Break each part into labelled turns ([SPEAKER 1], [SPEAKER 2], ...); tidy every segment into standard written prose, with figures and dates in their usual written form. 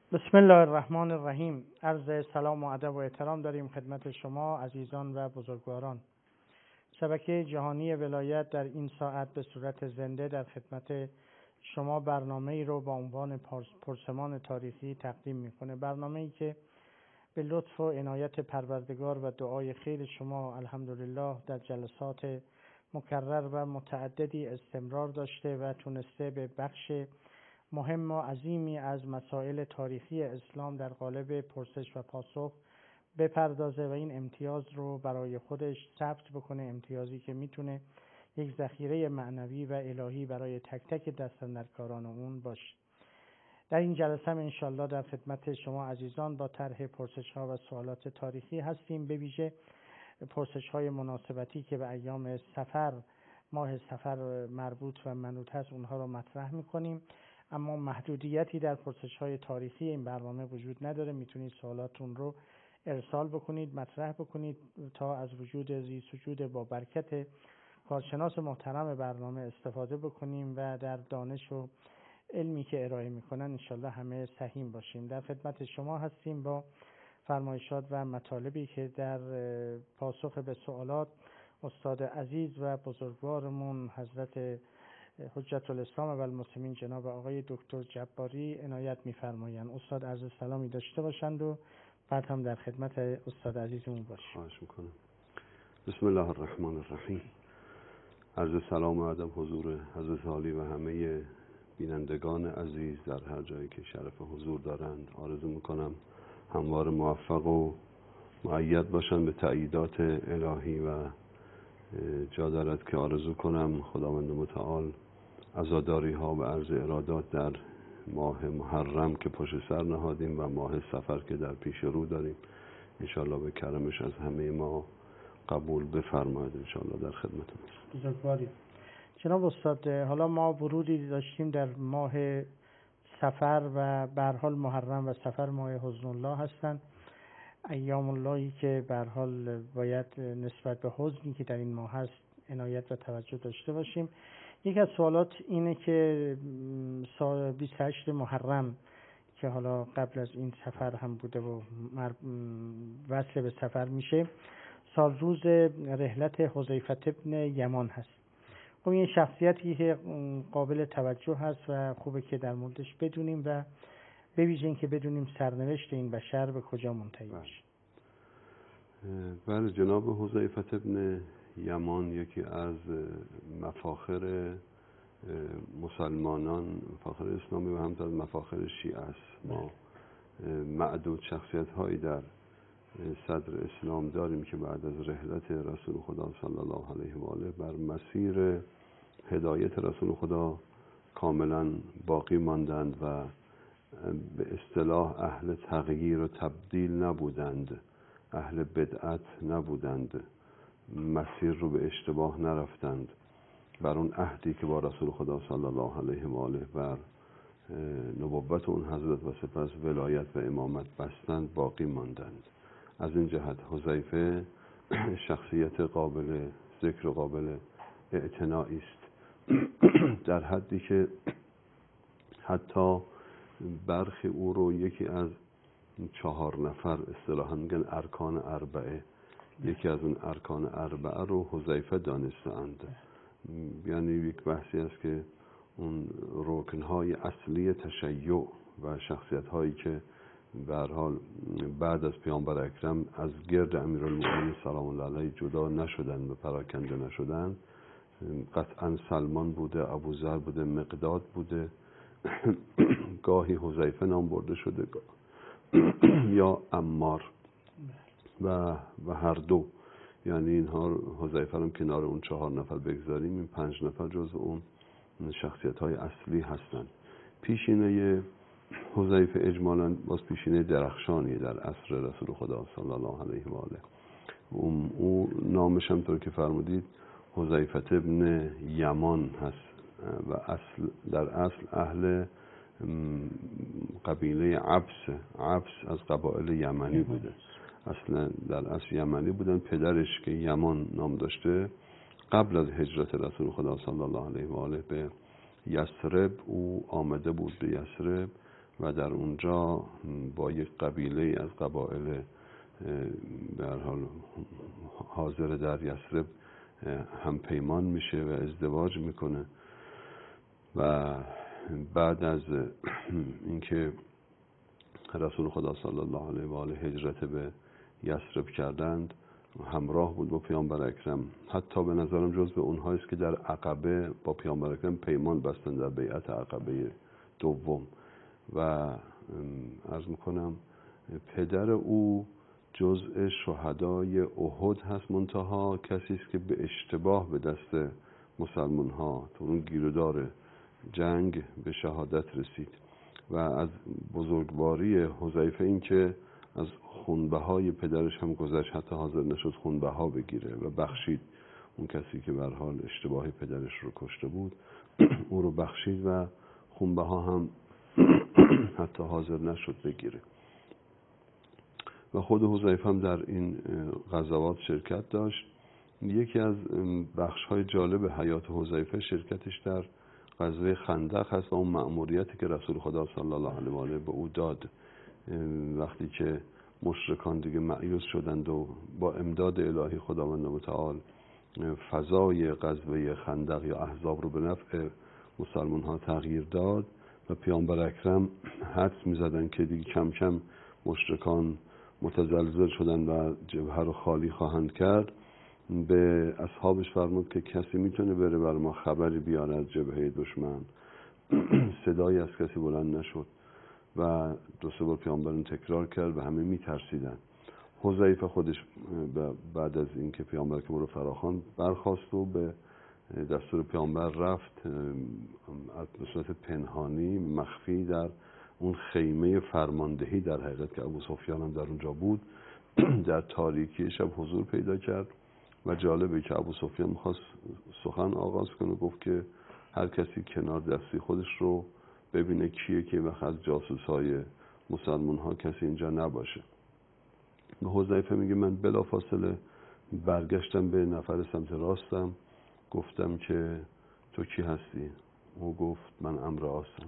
[SPEAKER 1] بسم الله الرحمن الرحیم. عرض سلام و ادب و احترام داریم خدمت شما عزیزان و بزرگواران. شبکه جهانی ولایت در این ساعت به صورت زنده در خدمت شما برنامه‌ای رو با عنوان پرسمان تاریخی تقدیم میکنه. برنامه‌ای که به لطف و عنایت پروردگار و دعای خیر شما الحمدلله در جلسات مکرر و متعددی استمرار داشته و تونسته به بخش مهم و عظیمی از مسائل تاریخی اسلام در قالب پرسش و پاسخ بپردازه و این امتیاز رو برای خودش ثبت بکنه، امتیازی که میتونه یک ذخیره معنوی و الهی برای تک تک دستاندرکاران اون باشه. در این جلسه انشالله در خدمت شما عزیزان با طرح پرسش ها و سوالات تاریخی هستیم، به ویژه پرسش های مناسبتی که به ایام سفر، ماه سفر مربوط و منوط هست، اونها رو مطرح میکنیم. اما محدودیتی در پرسش‌های تاریخی این برنامه وجود نداره. میتونید سوالاتون رو ارسال بکنید، مطرح بکنید تا از وجود ذی‌سجود با برکت کارشناس محترم برنامه استفاده بکنیم و در دانش و علمی که ارائه میکنن انشالله همه سهیم باشیم. در خدمت شما هستیم با فرمایشات و مطالبی که در پاسخ به سوالات استاد عزیز و بزرگوارمون حضرت حجت الاسلام و المسلمین جناب آقای دکتر جباری عنایت می‌فرمایند. استاد عرض سلامی داشته باشند و بعد هم در خدمت استاد عزیزمون باشیم.
[SPEAKER 2] خواهش میکنم. بسم الله الرحمن الرحیم. عرض سلام و ادب حضور حضرت عالی و همه بینندگان عزیز در هر جایی که شرف حضور دارند. آرزو میکنم هموار موفق و مؤید باشند به تأییدات الهی و جا دارد که آرزو کنم خداوند متعال عزاداری ها و عرض ارادات در ماه محرم که پشت سر نهادیم و ماه سفر که در پیش رو داریم انشالله به کرمش از همه ما قبول بفرماید. انشالله در خدمتتون
[SPEAKER 1] بزرگواری. جناب استاد، حالا ما ورودی داشتیم در ماه سفر و به هر حال محرم و سفر ماه حزن الله هستند، ایام اللهی که به هر حال باید نسبت به حزنی که در این ماه هست عنایت و توجه داشته باشیم. یکی از سوالات اینه که 28 محرم که حالا قبل از این سفر هم بوده و وصل به سفر میشه، سال روز رحلت حذیفه ابن یمان هست. خب این شخصیتی که قابل توجه هست و خوبه که در موردش بدونیم و به ویژه این که بدونیم سرنوشت این بشر به کجا منتهی میشه.
[SPEAKER 2] بله، جناب حذیفه ابن یمان یکی از مفاخر مسلمانان، مفاخر اسلامی و همینطور مفاخر شیعه است. ما معدود شخصیت هایی در صدر اسلام داریم که بعد از رحلت رسول خدا صلی الله علیه و آله بر مسیر هدایت رسول خدا کاملا باقی ماندند و به اصطلاح اهل تغییر و تبدیل نبودند، اهل بدعت نبودند، مسیر رو به اشتباه نرفتند، بر اون عهدی که با رسول خدا صلی الله علیه و آله بر نبوت اون حضرت و سپس ولایت و امامت بستند باقی ماندند. از این جهت حذیفه شخصیت قابل ذکر و قابل اعتنایی است در حدی که حتی برخی او رو یکی از 4 نفر اصطلاحاً میگن ارکان اربعه، یکی از اون ارکان اربعه رو حذیفه دانستند. یعنی یک بحثی است که اون رکنهای اصلی تشیع و شخصیت‌هایی که به هر حال بعد از پیامبر اکرم از گرد امیرالمومنین سلام الله علیه جدا نشدند و پراکنده نشدند، قطعا سلمان بوده، ابوذر بوده، مقداد بوده، گاهی حذیفه نام برده شده یا عمار و هر دو. یعنی اینها حذیفه رو کنار اون 4 نفر بگذاریم، این 5 نفر جزو اون شخصیت‌های اصلی هستند. پیشینه حذیفه اجمالاً باز پیشینه درخشانی در عصر رسول خدا صلی الله علیه و آله. او نامش هم طور که فرمودید حذیفه ابن یمان هست و در اصل اهل قبیله عبس از قبایل یمنی بوده. اصلا در اصل یمنی بودن. پدرش که یمان نام داشته قبل از هجرت رسول خدا صلی الله علیه و آله به یثرب او آمده بود به یثرب و در اونجا با یک قبیله از قبایل به هر حال حاضر در یثرب هم پیمان میشه و ازدواج میکنه و بعد از اینکه رسول خدا صلی الله علیه و آله هجرت به یثرب کردند همراه بود با پیامبر اکرم. حتی به نظرم جزو اونهایی است که در عقبه با پیامبر اکرم پیمان بستند در بیعت عقبه دوم. و عرض میکنم پدر او جزء شهدای احد هست، منتها کسی است که به اشتباه به دست مسلمان ها تو اون گیرودار جنگ به شهادت رسید. و از بزرگواری حذیفه این که از خونبهای پدرش هم گذشت، حتی حاضر نشد خونبها بگیره و بخشید اون کسی که به هر حال اشتباه پدرش رو کشته بود او رو بخشید و خونبها هم حتی حاضر نشد بگیره. و خود حذیفه هم در این غزوات شرکت داشت. یکی از بخش‌های جالب حیات حذیفه شرکتش در غزوه خندق هست و اون مأموریتی که رسول خدا صلی الله علیه و آله به او داد وقتی که مشرکان دیگه مأیوس شدند و با امداد الهی خداوند متعال فضای غزوه خندق یا احزاب رو به نفع مسلمان ها تغییر داد و پیامبر اکرم حدس می‌زدن که دیگه کم کم مشرکان متزلزل شدن و جبهه رو خالی خواهند کرد. به اصحابش فرمود که کسی میتونه بره بر ما خبری بیاره از جبهه دشمن. صدایی از کسی بلند نشد و دو سه بار پیامبرون تکرار کرد و همه میترسیدن. حذیفه خودش بعد از اینکه پیامبر که رو فراخواند برخاست و به دستور پیامبر رفت به صورت پنهانی مخفی در اون خیمه فرماندهی در حقیقت که ابو سفیان هم در اونجا بود در تاریکی شب حضور پیدا کرد. و جالبه که ابو سفیان می‌خواست سخن آغاز کنه، گفت که هر کسی کنار دستی خودش رو ببینه کیه که وقت از جاسوسای مسلمان ها کسی اینجا نباشه. و حذیفه میگه من بلافاصله برگشتم به نفر سمت راستم، گفتم که تو کی هستی؟ او گفت من عمرو عاصم.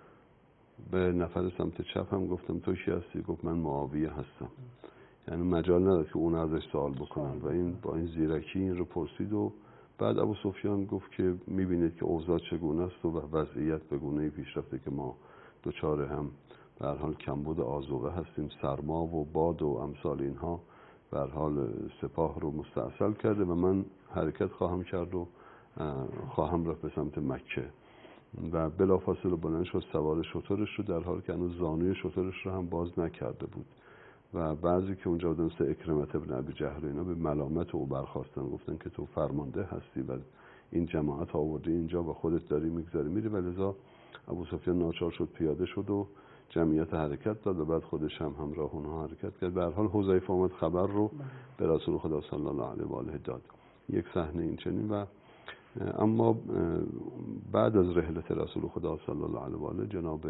[SPEAKER 2] به نفر سمت چپم گفتم تو کی هستی؟ گفت من معاویه هستم. یعنی مجال نداد که اون ازش سوال بکنن و این با این زیرکی این رو پرسید و بعد ابو سفیان گفت که میبینید که اوضاع چگونه است و وضعیت به گونه‌ای پیش رفته که ما دچار هم به هر حال کمبود آذوقه هستیم، سرما و باد و امثال اینها به هر حال سپاه رو مستعصل کرده و من حرکت خواهم کرد و خواهم رفت به سمت مکه. و بلافاصله بلند شد سوار شترش رو در حالی که هنوز زانوی شترش رو هم باز نکرده بود. و بعضی که اونجا بودن مثل اکرمه ابن ابی جهل اینا به ملامت او برخاستن، گفتن که تو فرمانده هستی و این جماعت آورده اینجا و خودت داری میگذاری میری. و لذا ابو سفیان ناچار شد پیاده شد و جمعیت حرکت داد و بعد خودش هم همراه اونها حرکت کرد. به هر حال حذیفه اومد خبر رو به رسول خدا صلی الله علیه و آله داد. یک صحنه این چنین. و اما بعد از رحلت رسول خدا صلی الله علیه و آله جناب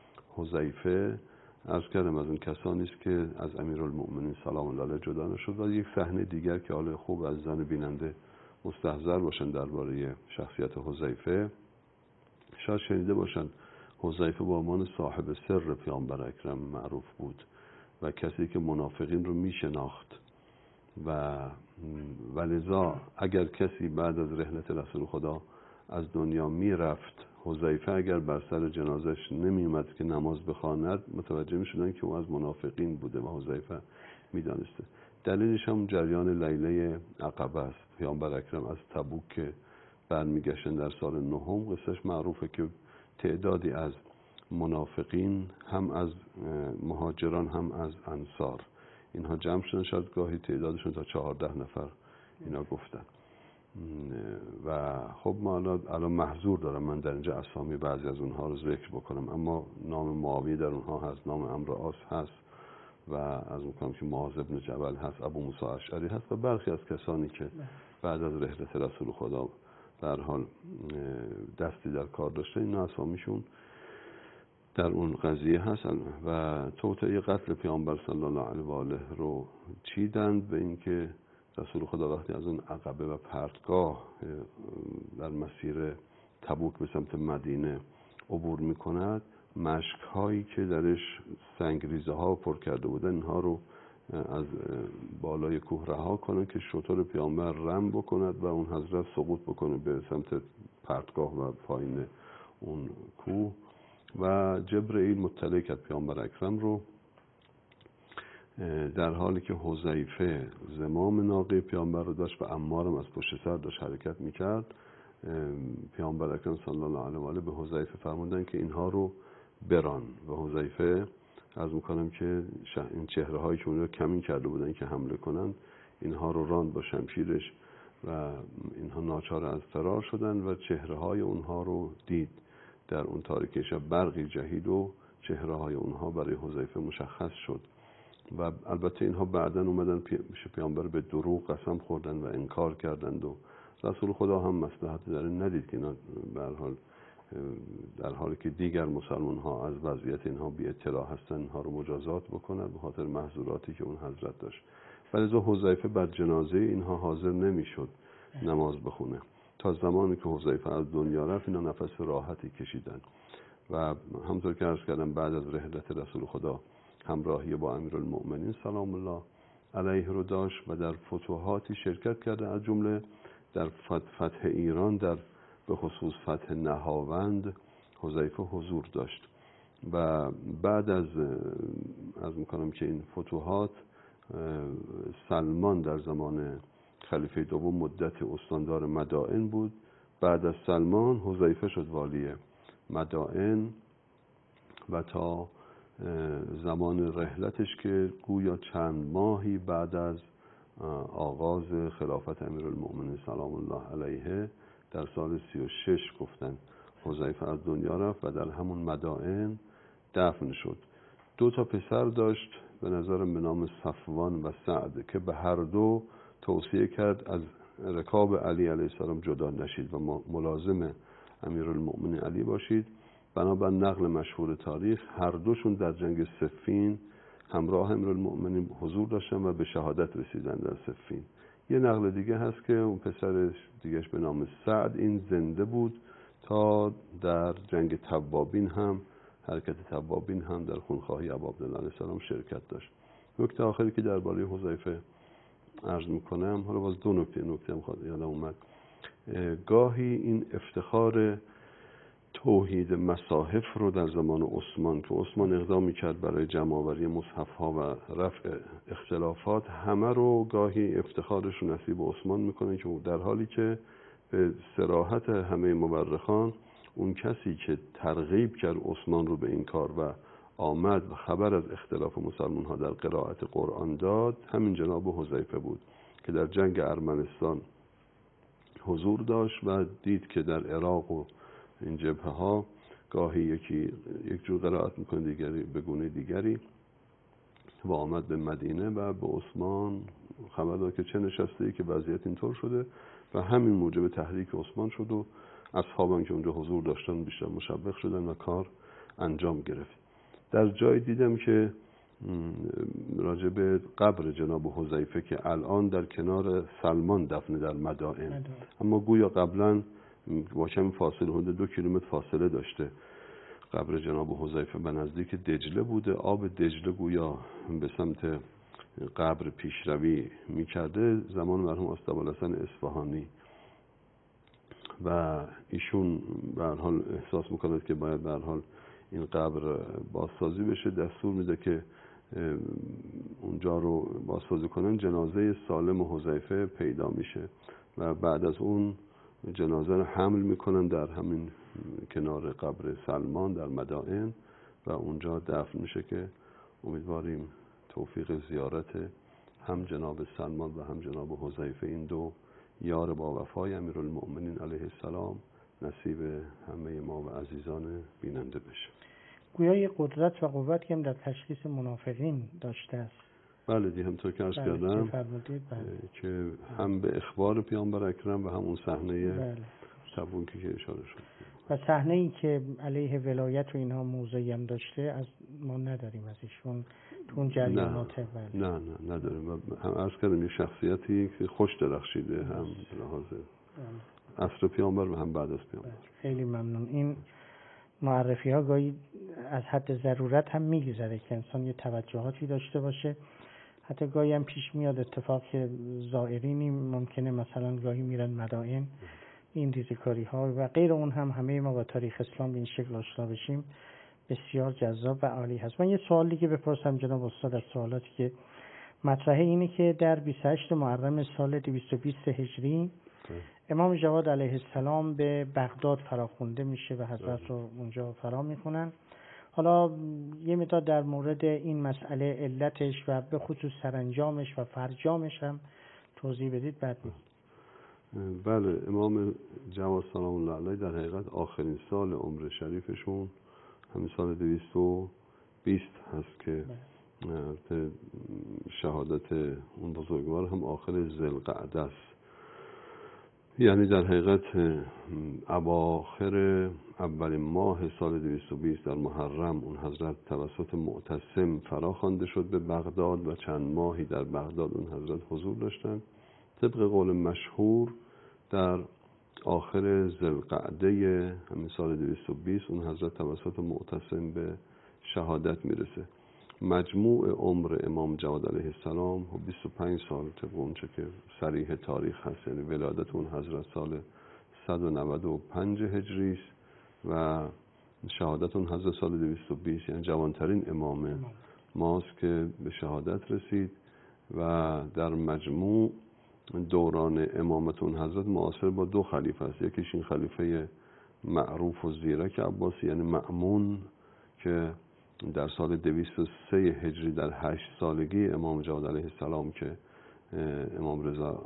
[SPEAKER 2] حذیفه عرض کردم از اون کسانی است که از امیرالمؤمنین سلام الله علیه جدا نشد. و یک صحنه دیگر که حالا خوب از زن بیننده مستحضر باشن درباره شخصیت حذیفه، شاید شنیده باشن حذیفه با عنوان صاحب سر پیامبر اکرم معروف بود و کسی که منافقین رو میشناخت و لذا اگر کسی بعد از رحلت رسول خدا از دنیا میرفت، حذیفه اگر بر سر جنازش نمی اومد که نماز بخواند متوجه می شدن که او از منافقین بوده و حذیفه می دانسته. دلیلش هم جریان لیله عقبه است. پیامبر اکرم از تبوک که برمیگشتن در سال نهم، قصهش معروفه که تعدادی از منافقین هم از مهاجران هم از انصار اینها جمع شدن، شاید گاهی تعدادشون تا 14 نفر اینا گفتن. و خب ما الان محظور دارم من در اینجا اسامی بعضی از اونها رو ذکر بکنم، اما نام معاویه در اونها هست، نام عمرو عاص هست و از اون کنم که معاذ بن جبل هست، ابو موسی اشعری هست و برخی از کسانی که بعد از رحلت رسول خدا در حال دستی در کار داشته، اینا اسامیشون در اون قضیه هست. و توطئه قتل پیامبر صلی الله علیه و آله رو چیدند به اینکه رسول خدا وقتی از اون عقبه و پرتگاه در مسیر تبوک به سمت مدینه عبور میکند، مشک هایی که درش سنگریزه ها پر کرده بودن اینها رو از بالای کوه رها کنن که شتر پیامبر رم بکند و اون حضرت سقوط بکنه به سمت پرتگاه و پایین اون کوه. و جبرئیل مطلع کرد پیامبر اکرم رو در حالی که حذیفه زمام ناقه پیامبر رو داشت و عمارم از پشت سر داشت حرکت میکرد. پیامبر اکرم صلی الله علیه و آله به حذیفه فرمودن که اینها رو بران و حذیفه عرض میکنم که این چهره هایی که اونها کمین کرده بودن که حمله کنند اینها رو راند با شمشیرش و اینها ناچار از فرار شدن و چهره های اونها رو دید در اون تاریکی شب. برقی جهید و چهره های اونها برای حذیفه مشخص شد و البته اینها بعداً اومدن پیامبر به دروغ قسم خوردن و انکار کردند و رسول خدا هم مصلحت در این ندید که اینا در حالی که دیگر مسلمان ها از وضعیت اینها بی اطلاع هستن اینها رو مجازات بکنند به خاطر محظوراتی که اون حضرت داشت. ولی حذیفه بر جنازه اینها حاضر نمیشد نماز بخونه تا زمانی که حذیفه از دنیا رفت. اینا نفس راحتی کشیدن و همطور که عرض کردم بعد از رحلت رسول خدا همراهی با امیرالمؤمنین سلام الله علیه رو داشت و در فتوحاتی شرکت کرده، از جمله در فتح ایران، در به خصوص فتح نهاوند حذیفه حضور داشت. و بعد از میکنم که این فتوحات سلمان در زمان خلیفه دوم مدت استاندار مدائن بود. بعد از سلمان حذیفه شد والی مدائن و تا زمان رحلتش که گویا چند ماهی بعد از آغاز خلافت امیرالمؤمنین سلام الله علیه در سال 36 گفتن حذیفه از دنیا رفت و در همون مدائن دفن شد. 2 پسر داشت به نظرم به نام صفوان و سعد که به هر دو توصیه کرد از رکاب علی علیه السلام جدا نشید و ملازم امیرالمؤمنین علی باشید. بنابر نقل مشهور تاریخ هر دوشون در جنگ صفین همراه امیرالمؤمنین حضور داشتن و به شهادت رسیدن در صفین. یه نقل دیگه هست که اون پسر دیگهش به نام سعد این زنده بود تا در جنگ توابین هم حرکت توابین هم در خونخواهی ابا عبدالله علیه السلام شرکت داشت. نکته آخری که درباره حذیفه عرض میکنم، حالا باز 2 نکته هم یادم اومد. گاهی این افتخار توحید مصاحف رو در زمان عثمان که عثمان اقدام میکرد برای جمع‌آوری مصحف ها و رفع اختلافات، همه رو گاهی افتخارش رو نصیب عثمان میکنه که در حالی که به صراحت همه مورخان اون کسی که ترغیب کرد عثمان رو به این کار و آمد و خبر از اختلاف مسلمان ها در قرائت قرآن داد همین جناب حذیفه بود که در جنگ ارمنستان حضور داشت و دید که در عراق و این جبهه ها گاهی یک جور قرائت میکنه دیگری به گونه دیگری و آمد به مدینه و به عثمان خبر داد که چه نشسته ای که وضعیت اینطور شده و همین موجب تحریک عثمان شد و اصحابان که اونجا حضور داشتن بیشتر مشوق شدن و کار انجام گرفت. در جای دیدم که راجع به قبر جناب حذیفه که الان در کنار سلمان دفن در مدائن، اما گویا قبلا با کمی فاصله حدود 2 کیلومتر فاصله داشته قبر جناب حذیفه به نزدیک دجله بوده. آب دجله گویا به سمت قبر پیشروی میکرده زمان مرحوم آستابالحسن اصفهانی و ایشون به هر حال احساس میکند که باید به هر حال این قبر بازسازی بشه. دستور میده که اونجا رو بازسازی کنن. جنازه سالم حذیفه پیدا میشه و بعد از اون جنازه رو حمل میکنن در همین کنار قبر سلمان در مدائن و اونجا دفن میشه که امیدواریم توفیق زیارت هم جناب سلمان و هم جناب حذیفه، این 2 یار با وفای امیرالمؤمنین علیه السلام، نصیب همه ما و عزیزان بیننده بشه.
[SPEAKER 1] گویا یه قدرت و قوت که هم در تشخیص منافقین داشته است.
[SPEAKER 2] بله دی همطور که عرض کردم که هم به اخبار پیامبر اکرم و هم اون صحنه تبوکی که اشاره شد
[SPEAKER 1] و صحنه‌ای که علیه ولایت و اینها موضعی هم داشته از ما نداریم از ایشون تو اون جریانات.
[SPEAKER 2] نه نداریم. و هم عرض کردم یه شخصیتی که خوش درخشیده هم لحاظ عصر پیامبر و هم بعد از پیامبر.
[SPEAKER 1] خیلی ممنون. این معرفی ها گاهی از حد ضرورت هم میگذره که انسان یه توجهاتی داشته باشه. حتی گاهی هم پیش میاد اتفاق که زائرینی ممکنه مثلا گاهی میرن مدائن، این ریزکاری ها و غیر اون هم همه ما با تاریخ اسلام به این شکل آشنا بشیم بسیار جذاب و عالی هست. من یه سوالی که بپرسم جناب استاد از سوالاتی که مطرحه اینه که در 28 محرم سال 220 هجری امام جواد علیه السلام به بغداد فراخوانده میشه و حضرت رو اونجا فرا میخونن. حالا یه مقدار در مورد این مسئله علتش و به خصوص سرانجامش و فرجامش هم توضیح بدید. بعد
[SPEAKER 2] بله، امام جواد سلام الله علیه در حقیقت آخرین سال عمر شریفشون همین سال 220 هست که شهادت اون بزرگوار هم آخر ذوالقعده است. یعنی در حقیقت اواخر اولین ماه سال 220 در محرم اون حضرت توسط معتصم فرا خوانده شد به بغداد و چند ماهی در بغداد اون حضرت حضور داشتند. طبق قول مشهور در آخر ذوالقعده همین سال 220 اون حضرت توسط معتصم به شهادت میرسه. مجموع عمر امام جواد علیه السلام 25 سال طبق اونچه که صریح تاریخ هست، یعنی ولادت اون حضرت سال 195 هجری است و شهادت اون حضرت سال 220، یعنی جوانترین امام ماست که به شهادت رسید و در مجموع دوران امامت اون حضرت معاصر با 2 خلیفه است. یکیش این خلیفه معروف و زیرک عباسی یعنی مأمون که در سال 203 هجری در 8 سالگی امام جواد علیه السلام که امام رضا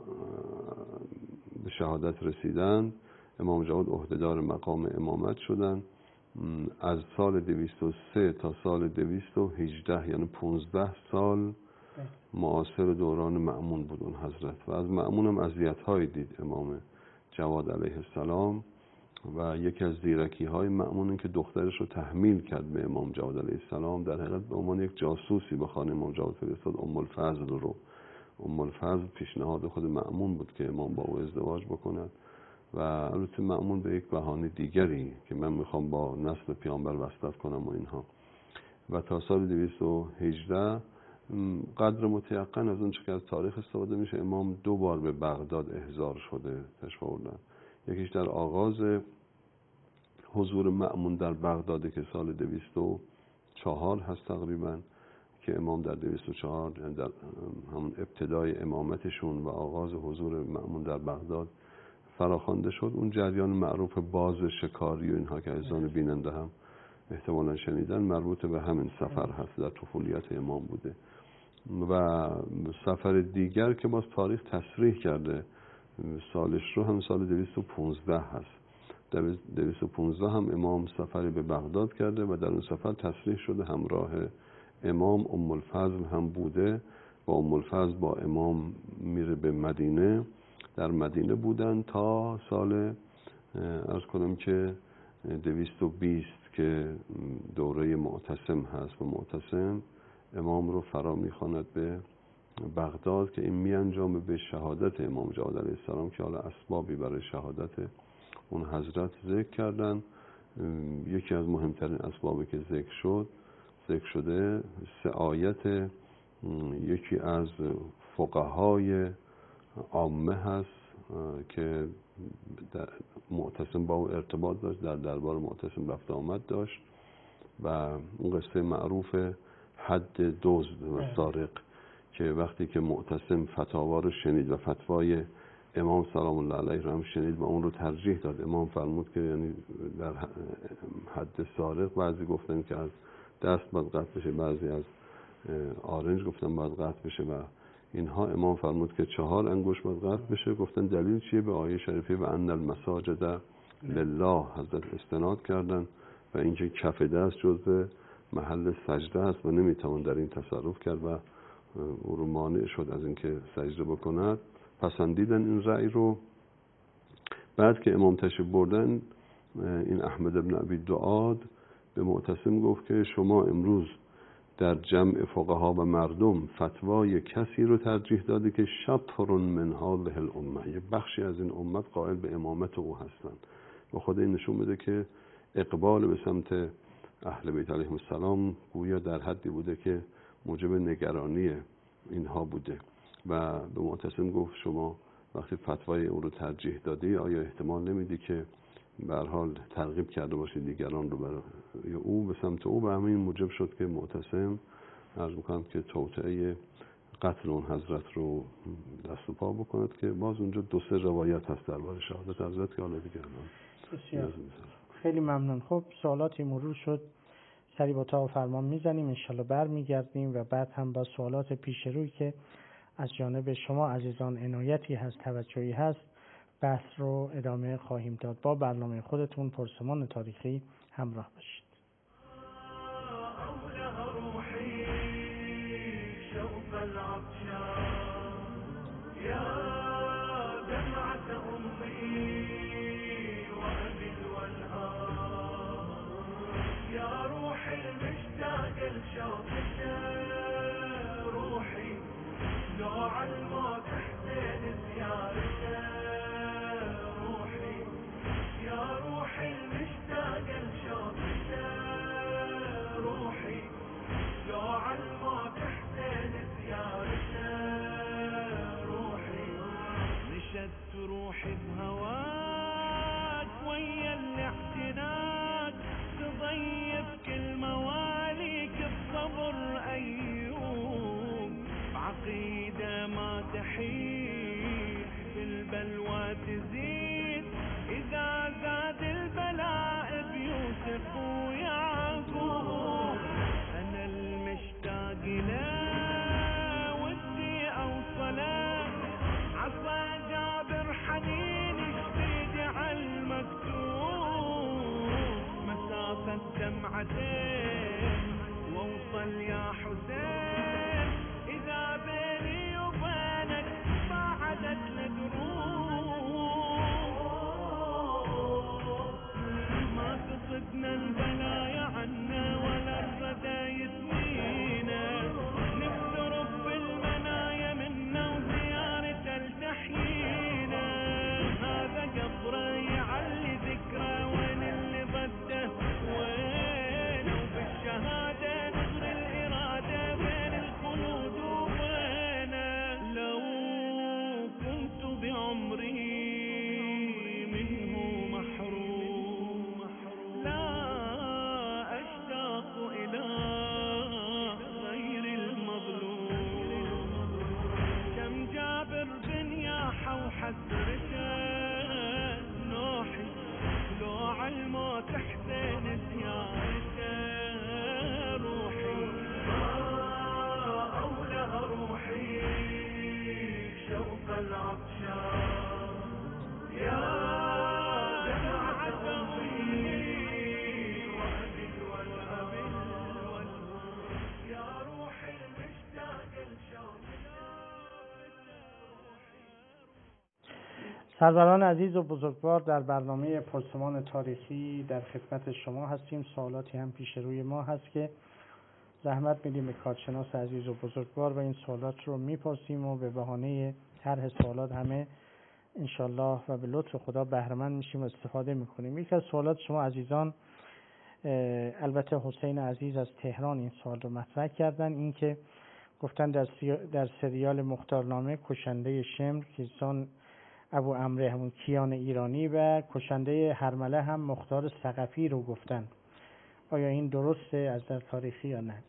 [SPEAKER 2] به شهادت رسیدند، امام جواد عهدهدار مقام امامت شدند. از سال 203 تا سال 218 یعنی 15 سال معاصر دوران مأمون بود اون حضرت و از مأمون هم اذیت‌هایی دید امام جواد علیه السلام و یکی از زیرکی های مأمون این که دخترش رو تحمیل کرد به امام جواد علیه السلام. در حقیقت به عنوان یک جاسوسی به خانه امام جواد فرستاد ام الفضل رو. ام الفضل پیشنهاد خود مأمون بود که امام با او ازدواج بکند و البته مأمون به یک بهانه دیگری که من میخوام با نسل پیامبر وصلت کنم و اینها. و تا سال 218 قدر متیقن از اون چه که از تاریخ استفاده میشه امام 2 بار به بغداد احضار شده تشریف آوردن. یکیش در آغاز حضور مأمون در بغداد که سال 204 هست تقریبا که امام در 204 یعنی در همون ابتدای امامتشون و آغاز حضور مأمون در بغداد فراخوانده شد. اون جریان معروف باز شکاری و اینها که عزیزان بیننده هم احتمالا شنیدن مربوط به همین سفر هست، در طفولیت امام بوده. و سفر دیگر که باز تاریخ تصریح کرده سالش رو هم سال 215 هست. در 215 هم امام سفری به بغداد کرده و در اون سفر تصریح شده همراه امام ام الفضل هم بوده و ام الفضل با امام میره به مدینه. در مدینه بودن تا سال عرض کنم که 220 که دوره معتصم هست و معتصم امام رو فرا میخواند به بغداد که این میانجامه به شهادت امام جواد علیه السلام که حالا اسبابی برای شهادت اون حضرت ذکر کردن. یکی از مهمترین اسبابی که ذکر شده سعایت یکی از فقهای عامه هست که معتصم با او ارتباط داشت، در دربار معتصم رفت آمد داشت و اون قصه معروف حد دزد و سارق که وقتی که معتصم فتاوا رو شنید و فتوای امام سلام الله علیه رو هم شنید و اون رو ترجیح داد، امام فرمود که یعنی در حد سارق بعضی گفتن که از دست باید قطع بشه، بعضی از آرنج گفتن باید قطع بشه و اینها. امام فرمود که 4 انگشت باید قطع بشه. گفتن دلیل چیه؟ به آیه شریفه و ان المساجد لله حضرت استناد کردن و اینکه کف دست جزء محل سجده است و نمیتوان در این تصرف کرد و او رو مانع شد از اینکه سجده بکند. پسندیدن این رأی رو. بعد که امام تشریف بردن این احمد ابن ابی دعاد به معتصم گفت که شما امروز در جمع فقها و مردم فتوای کسی رو ترجیح داده که شطر من هذه الامه، یه بخشی از این امت قائل به امامت او هستند و خود این نشون بده که اقبال به سمت اهل بیت علیهم السلام گویا در حدی بوده که موجب نگرانی اینها بوده و به معتصم گفت شما وقتی فتوای او رو ترجیح دادی آیا احتمال نمیدی که به هر حال ترغیب کرده باشی دیگران رو برای او به سمت او؟ و همین موجب شد که معتصم عرض میکنم که توطئه قتل اون حضرت رو دست و پا بکند که باز اونجا 2-3 روایت هست درباره شهادت حضرت که حالا دیگه
[SPEAKER 1] بسیار خیلی ممنون. خب سوالاتی مرور شد، سری با تا و فرمان میزنیم، انشالله برمیگردیم و بعد هم با سوالات پیش روی که از جانب شما عزیزان عنایتی هست، توجهی هست، بحث رو ادامه خواهیم داد. با برنامه خودتون پرسمان تاریخی همراه باشید.
[SPEAKER 3] روحي بهواك ويا الاعتناق تضيف كل مواليك بصبر أيوب بعقيدة ما تحيد بالبلوى تزيد إذا زاد البلاء بيوسف ويعقوب أنا المشتاق له ودي أوصله عصا جابر حنين شديد على المكتوب مسافة دمعتين واوصل يا حسين إذا بيني وبينك صعدت لدروب ما تصدنا البلايا عنا ولا الردى يثنينا نفترق بالمنايا منا وزيارة التحيينا هذا قبره يعلي ذكره وين اللي ضده وين وبالشهادة نغري الإرادة بين الخلود وبينه لو كنت بعمري منه محروم لا أشتاق إلى غير المظلوم كم جابر بنياحة وحسرته نوحي لو عالموت حسين زيارته روحي أولها روحي شوق العطشان يا
[SPEAKER 1] سروران عزیز و بزرگوار، در برنامه پرسمان تاریخی در خدمت شما هستیم. سوالاتی هم پیش روی ما هست که زحمت میدیم به کارشناس عزیز و بزرگوار و این سوالات رو میپرسیم و به بهانه طرح سوالات همه انشالله و به لطف خدا بهره‌مند میشیم و استفاده میکنیم. یکی از سوالات شما عزیزان، البته حسین عزیز از تهران این سوال رو مطرح کردن، این که گفتن در سریال مختارنامه کشنده شمر کیسان ابو عمرو همون کیان ایرانی و کشنده هرمله هم مختار ثقفی رو گفتن. آیا این درسته از در تاریخی یا نه؟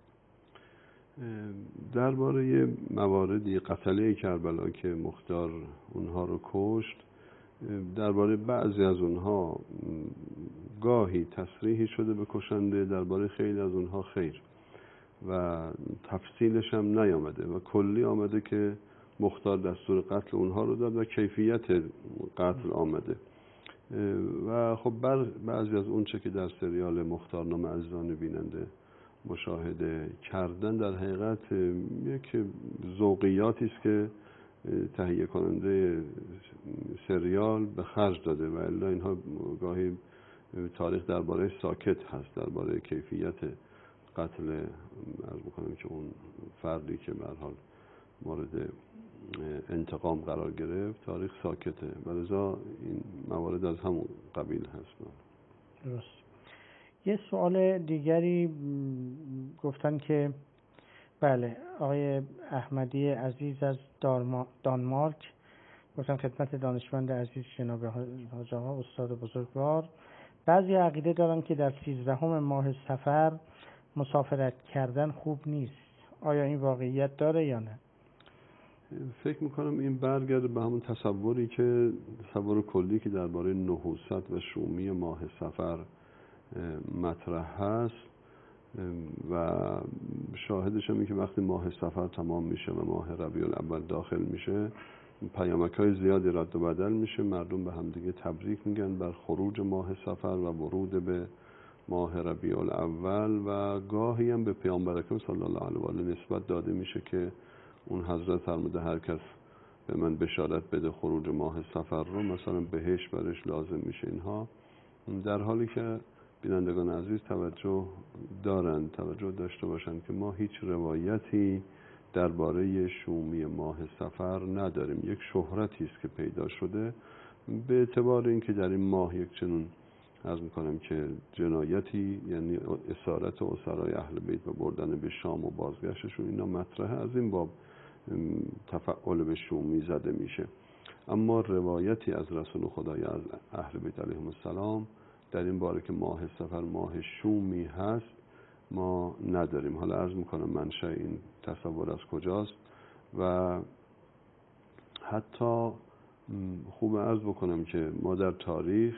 [SPEAKER 2] درباره مواردی قتله کربلا که مختار اونها رو کشت، درباره بعضی از اونها گاهی تصریحی شده به کشنده، درباره خیلی از اونها خیر و تفصیلش هم نیامده و کلی آمده که مختار دستور قتل اونها رو داد و کیفیت قتل آمده و خب بعضی از اون چه که در سریال مختارنامه عزیزان بیننده مشاهده کردن در حقیقت یک ذوقیاتی است که تهیه کننده سریال به خرج داده و الا اینها گاهی تاریخ درباره ساکت هست، درباره کیفیت قتل عرض می‌کنم که اون فردی که به هر حال مورد انتقام قرار گرفت تاریخ ساکته و لذا این موارد از همون قبیل هست.
[SPEAKER 1] درست. یه سوال دیگری گفتن که بله، آقای احمدی عزیز از دانمارک گفتن خدمت دانشمند عزیز جناب حاج آقا استاد بزرگوار، بعضی عقیده دارن که در 13 ماه صفر مسافرت کردن خوب نیست. آیا این واقعیت داره یا نه؟
[SPEAKER 2] فکر میکنم این برگرده به همون تصور کلی که درباره نحوست و شومی ماه صفر مطرح هست و شاهدش هم این که وقتی ماه صفر تمام میشه و ماه ربیع الاول داخل میشه، پیامک‌های زیادی رد و بدل میشه، مردم به همدیگه تبریک میگن بر خروج ماه صفر و ورود به ماه ربیع الاول و گاهی هم به پیامبر اکرم صلی الله علیه و آله نسبت داده میشه که اون حضرت فرموده هر کس به من بشارت بده خروج ماه صفر رو مثلا بهش برش لازم میشه. اینها در حالی که بینندگان عزیز توجه داشته باشند که ما هیچ روایتی درباره شومی ماه صفر نداریم. یک شهرتی است که پیدا شده به اعتبار اینکه در این ماه یک چنون عرض میکنم که جنایتی، یعنی اسارت اسرای اهل بیت و بردن به شام و بازگشتشون، اینا مطرحه، از این باب تفعال به شومی زده میشه. اما روایتی از رسول خدای از اهل بیت علیهم السلام در این باره که ماه صفر ماه شومی هست ما نداریم. حالا عرض میکنم منشأ این تصور از کجاست و حتی خوب عرض بکنم که ما در تاریخ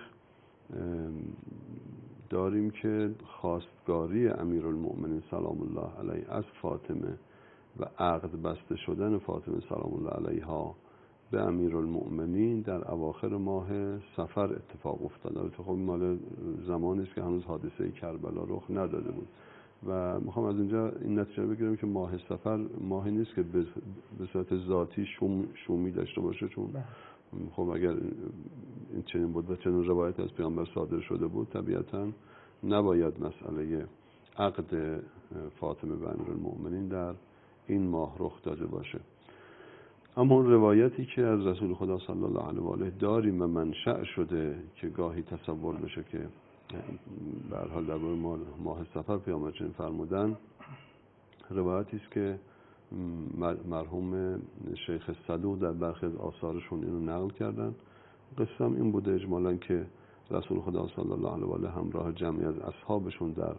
[SPEAKER 2] داریم که خواستگاری امیرالمؤمنین سلام الله علیه از فاطمه و عقد بسته شدن فاطمه سلام الله علیها به امیرالمؤمنین در اواخر ماه صفر اتفاق افتاد. البته خب مال زمانی است که هنوز حادثه کربلا رخ نداده بود و میخوام از اینجا این نتیجه بگیرم که ماه صفر ماهی نیست که به صورت ذاتی شومی داشته باشه، چون خب اگر این چنین بود و چنین روایت از پیامبر صادر شده بود طبیعتا نباید مسئله عقد فاطمه و امیرالمؤمنین در این ماه رخ داده باشه. اما اون روایتی که از رسول خدا صلی الله علیه و آله داریم و منشأ شده که گاهی تصور بشه که به هر حال درباره ماه صفر پیامبر چنین فرمودن، روایتی است که مرحوم شیخ صدوق در برخی از آثارشون اینو نقل کردن. قصه این بوده اجمالاً که رسول خدا صلی الله علیه و آله همراه جمعی از اصحابشون در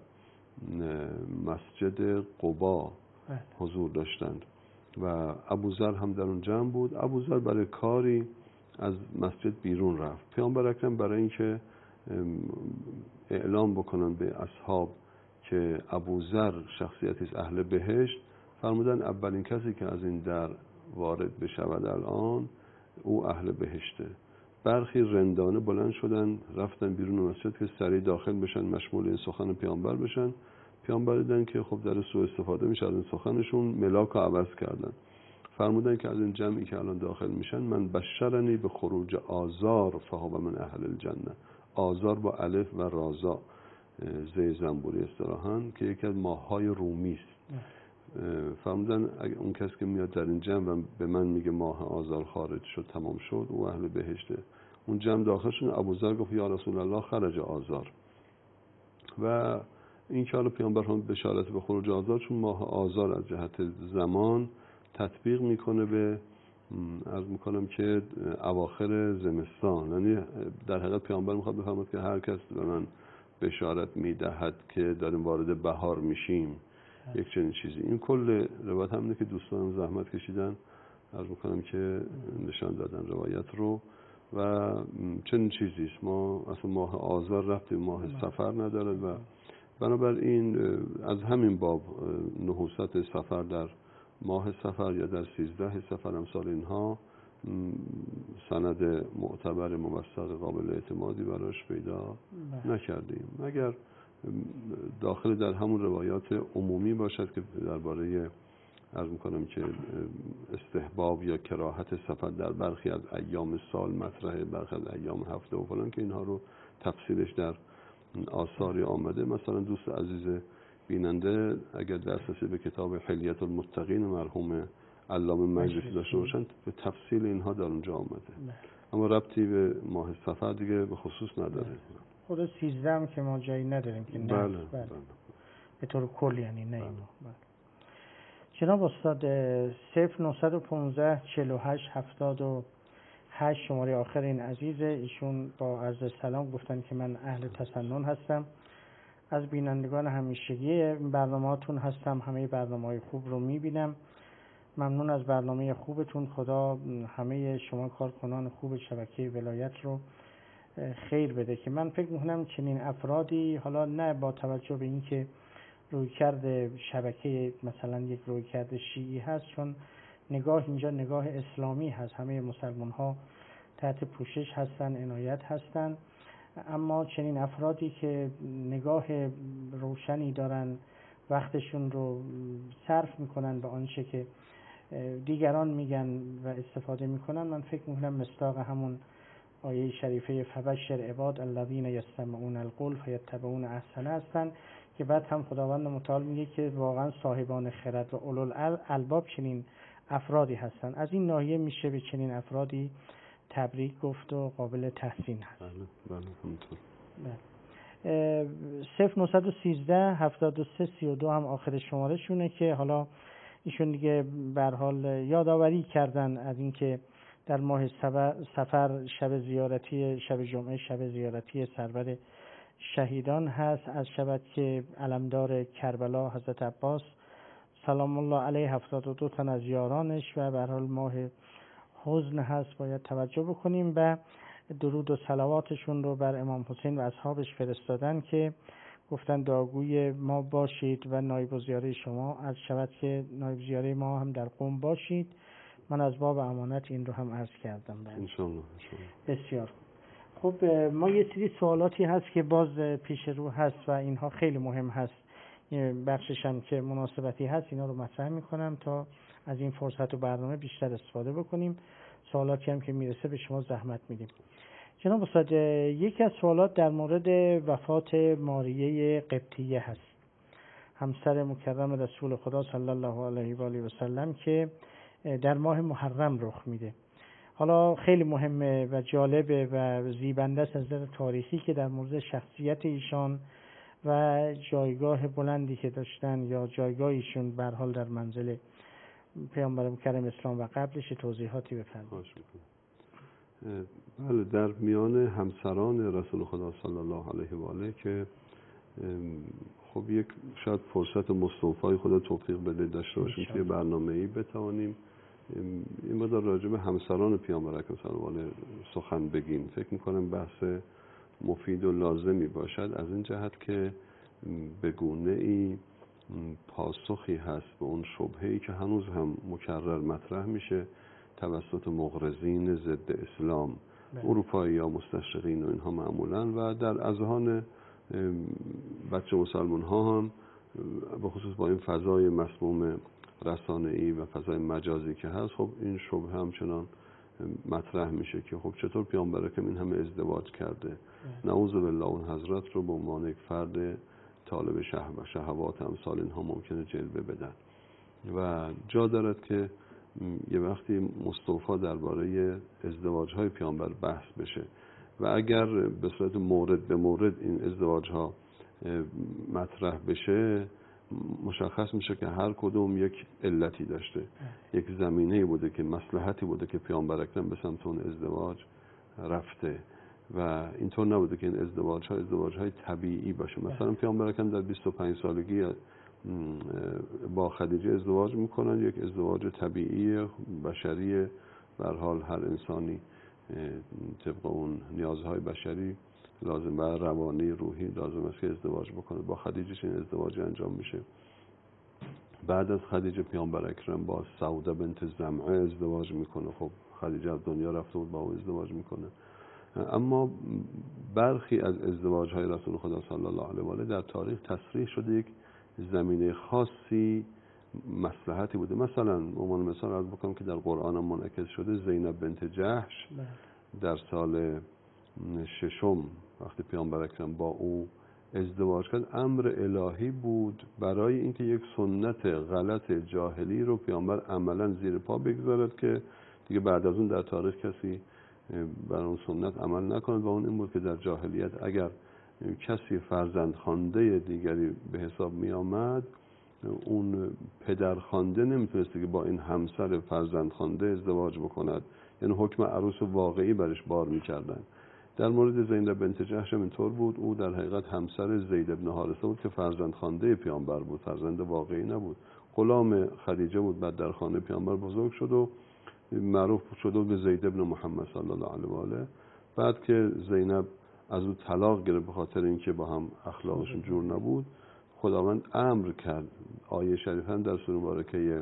[SPEAKER 2] مسجد قبا حضور داشتند و ابوذر هم در اون جمع بود. ابوذر برای کاری از مسجد بیرون رفت. پیامبر اکرم برای اینکه اعلام بکنن به اصحاب که ابوذر شخصیتی است اهل بهشت، فرمودن اولین کسی که از این در وارد بشود الان او اهل بهشته. برخی رندانه بلند شدن رفتن بیرون مسجد که سریع داخل بشن، مشمول این سخن پیامبر بشن. پیامبر دیدن که خب در سوء استفاده میشه از این سخنشون، ملاک رو عوض کردن. فرمودن که از این جمعی که الان داخل میشن من بشرنی به خروج آزار فهو من اهل الجنه. آزار با الف و رازا زی زنبوری اصطلاحاً که یکی از ماه‌های رومی است. فرمودن اگه اون کسی که میاد در این جمع و به من میگه ماه آزار خارج شد تمام شد او اهل بهشته. اون جمع داخل شد. ابوذر گفت یا رسول الله خرج آزار. و این که حالا پیامبر هم بشارت به خروج آزار، چون ماه آزار از جهت زمان تطبیق میکنه به عرض میکنم که اواخر زمستان، یعنی در حقیقت پیامبر میخواد بفرماید که هر کس به من بشارت میدهد که داریم وارد بهار میشیم یک چنین چیزی. این کل روایت همینه که دوستانم زحمت کشیدن عرض میکنم که نشان دادن روایت رو و چنین چیزی است. ما اصلا ماه آذار ربطی به ماه صفر ندارد و بنابراین از همین باب نحوست صفر در ماه صفر یا در 13 صفر امثال اینها سند معتبر موثق قابل اعتمادی براش پیدا نکردیم، مگر داخل در همون روایات عمومی باشد که درباره عرض میکنم که استحباب یا کراهت سفر در برخی از ایام سال مطرحه، برخی از ایام هفته و فلان، که اینها رو تفصیلش در آثاری آمده. مثلا دوست عزیز بیننده اگر دسترسی به کتاب حلیت المتقین مرحوم علامه مجلسی داشته باشند به تفصیل اینها در اونجا آمده، اما ربطی به ماه صفر دیگه به خصوص نداره.
[SPEAKER 1] خود 13 هم که ما جایی نداریم که نه.
[SPEAKER 2] بله.
[SPEAKER 1] به طور کل یعنی نه. بله. جناب استاد 0915 48 78 شماره آخر این عزیزه، ایشون با عرض سلام گفتن که من اهل تسنن هستم، از بینندگان همیشگی برنامه‌تون هستم، همه برنامه‌های خوب رو میبینم، ممنون از برنامه خوبتون، خدا همه شما کارکنان خوب شبکه ولایت رو خیر بده. که من فکر میکنم چنین افرادی، حالا نه با توجه به اینکه رویکرد شبکه مثلا یک رویکرد شیعی هست، چون نگاه اینجا نگاه اسلامی هست، همه مسلمان ها تحت پوشش هستن، عنایت هستن، اما چنین افرادی که نگاه روشنی دارن، وقتشون رو صرف میکنن به آنچه که دیگران میگن و استفاده میکنن، من فکر میکنم مصداق همون آیه شریفه فبشر عباد الذین یستمعون القول فیتبعون احسنه هستن، که بعد هم خداوند متعال میگه که واقعا صاحبان خرد و اولوالالباب چنین افرادی هستن. از این ناحیه میشه به چنین افرادی تبریک گفت و قابل تحسین هست.
[SPEAKER 2] بله همونطور.
[SPEAKER 1] 0913 73 32 هم آخر شماره شونه، که حالا ایشون دیگه به هر حال یادآوری کردن از اینکه در ماه سفر شب جمعه شب زیارتی سرور شهیدان هست، از شب که علمدار کربلا حضرت عباس سلام الله علیه 72 تن از یارانش و به هر حال ماه حزن هست، باید توجه بکنیم. و درود و صلواتشون رو بر امام حسین و اصحابش فرستادن که گفتن دعاگوی ما باشید و نایب الزیاره شما، از شب که نایب الزیاره ما هم در قم باشید. من از باب امانت این رو هم عرض کردم.
[SPEAKER 2] انشاءالله.
[SPEAKER 1] بسیار خب. ما یه سری سوالاتی هست که باز پیش رو هست و اینها خیلی مهم هست، بخشش هم که مناسبتی هست اینا رو مطرح میکنم تا از این فرصت و برنامه بیشتر استفاده بکنیم. سوالاتی هم که میرسه به شما زحمت میدیم. جناب استاد، یکی از سوالات در مورد وفات ماریه قبطیه هست، همسر مکرم رسول خدا صلی الله علیه و آله و سلم، که در ماه محرم رخ میده. حالا خیلی مهمه و جالبه و زیبنده است از نظر تاریخی که در مورد شخصیت ایشان و جایگاه بلندی که داشتن یا جایگاه ایشون به هر حال در منزل پیامبر مکرم اسلام و قبلش توضیحاتی بفرمایید.
[SPEAKER 2] بله، در میان همسران رسول خدا صلی الله علیه و آله که خب یک شاید فرصت مستوفای خدا توفیق بده داشته باشیم که برنامه‌ای بتوانیم این مدار راجع به همسران پیامبر اکرم صلی الله علیه و آله سخن بگیم. فکر می‌کنم بحث مفید و لازمی باشد، از این جهت که به گونه‌ای پاسخی هست به اون شبهه‌ای که هنوز هم مکرر مطرح میشه توسط مغرضین ضد اسلام، اروپایی یا مستشرقین و اینها معمولا، و در اذهان بچه مسلمان ها هم به خصوص با این فضای مسموم رسانه‌ای و فضای مجازی که هست، خب این شبهه همچنان مطرح میشه که خب چطور پیامبر اکرم این همه ازدواج کرده، نعوذ بالله اون حضرت رو به عنوان یک فرد طالب شهوات امثال اینها ممکنه جلوه بدن و جا دارد که یه وقتی مستوفا درباره ازدواج‌های پیامبر بحث بشه و اگر به صورت مورد به مورد این ازدواج‌ها مطرح بشه، مشخص میشه که هر کدوم یک علتی داشته، یک زمینه‌ای بوده که مصلحتی بوده که پیامبر اکرم به سمت اون ازدواج رفته و اینطور نبوده که این ازدواج‌های طبیعی باشه. مثلا پیامبر اکرم در 25 سالگی با خدیجه ازدواج میکنن، یک ازدواج طبیعی بشری، به هر حال هر انسانی طبق اون نیازهای بشری لازم و روانی روحی لازم است که ازدواج بکنه. با خدیجه این ازدواج انجام میشه. بعد از خدیجه پیامبر اکرم با سوده بنت زمعه ازدواج میکنه. خب خدیجه از دنیا رفته بود، با او ازدواج میکنه. اما برخی از ازدواج‌های رسول خدا صلی الله علیه و آله در تاریخ تصریح شده یک زمینه خاصی مصلحتی بوده. مثلا عنوان مثال عرض بکنم که در قرآن هم منعکس شده، زینب بنت جحش در سال 6 وقتی پیامبر اکرم با او ازدواج کرد، امر الهی بود برای اینکه یک سنت غلط جاهلی رو پیامبر عملا زیر پا بگذارد که دیگه بعد از اون در تاریخ کسی بر اون سنت عمل نکند و اون این بود که در جاهلیت اگر کسی فرزند خوانده دیگری به حساب می آمد، اون پدر خوانده نمیتونسته که با این همسر فرزند خوانده ازدواج بکند، یعنی حکم عروس واقعی برش بار میکردن. در مورد زینب بنت جحش هم اینطور بود، او در حقیقت همسر زید بن حارثه بود که فرزند خوانده پیامبر بود، فرزند واقعی نبود. غلام خدیجه بود، بعد در خانه پیامبر بزرگ شد و معروف شد به زید بن محمد صلی الله علیه و آله. بعد که زینب از او طلاق گرفت به خاطر اینکه با هم اخلاقشون جور نبود، خداوند امر کرد، آیه شریفه هم در سوره مبارکه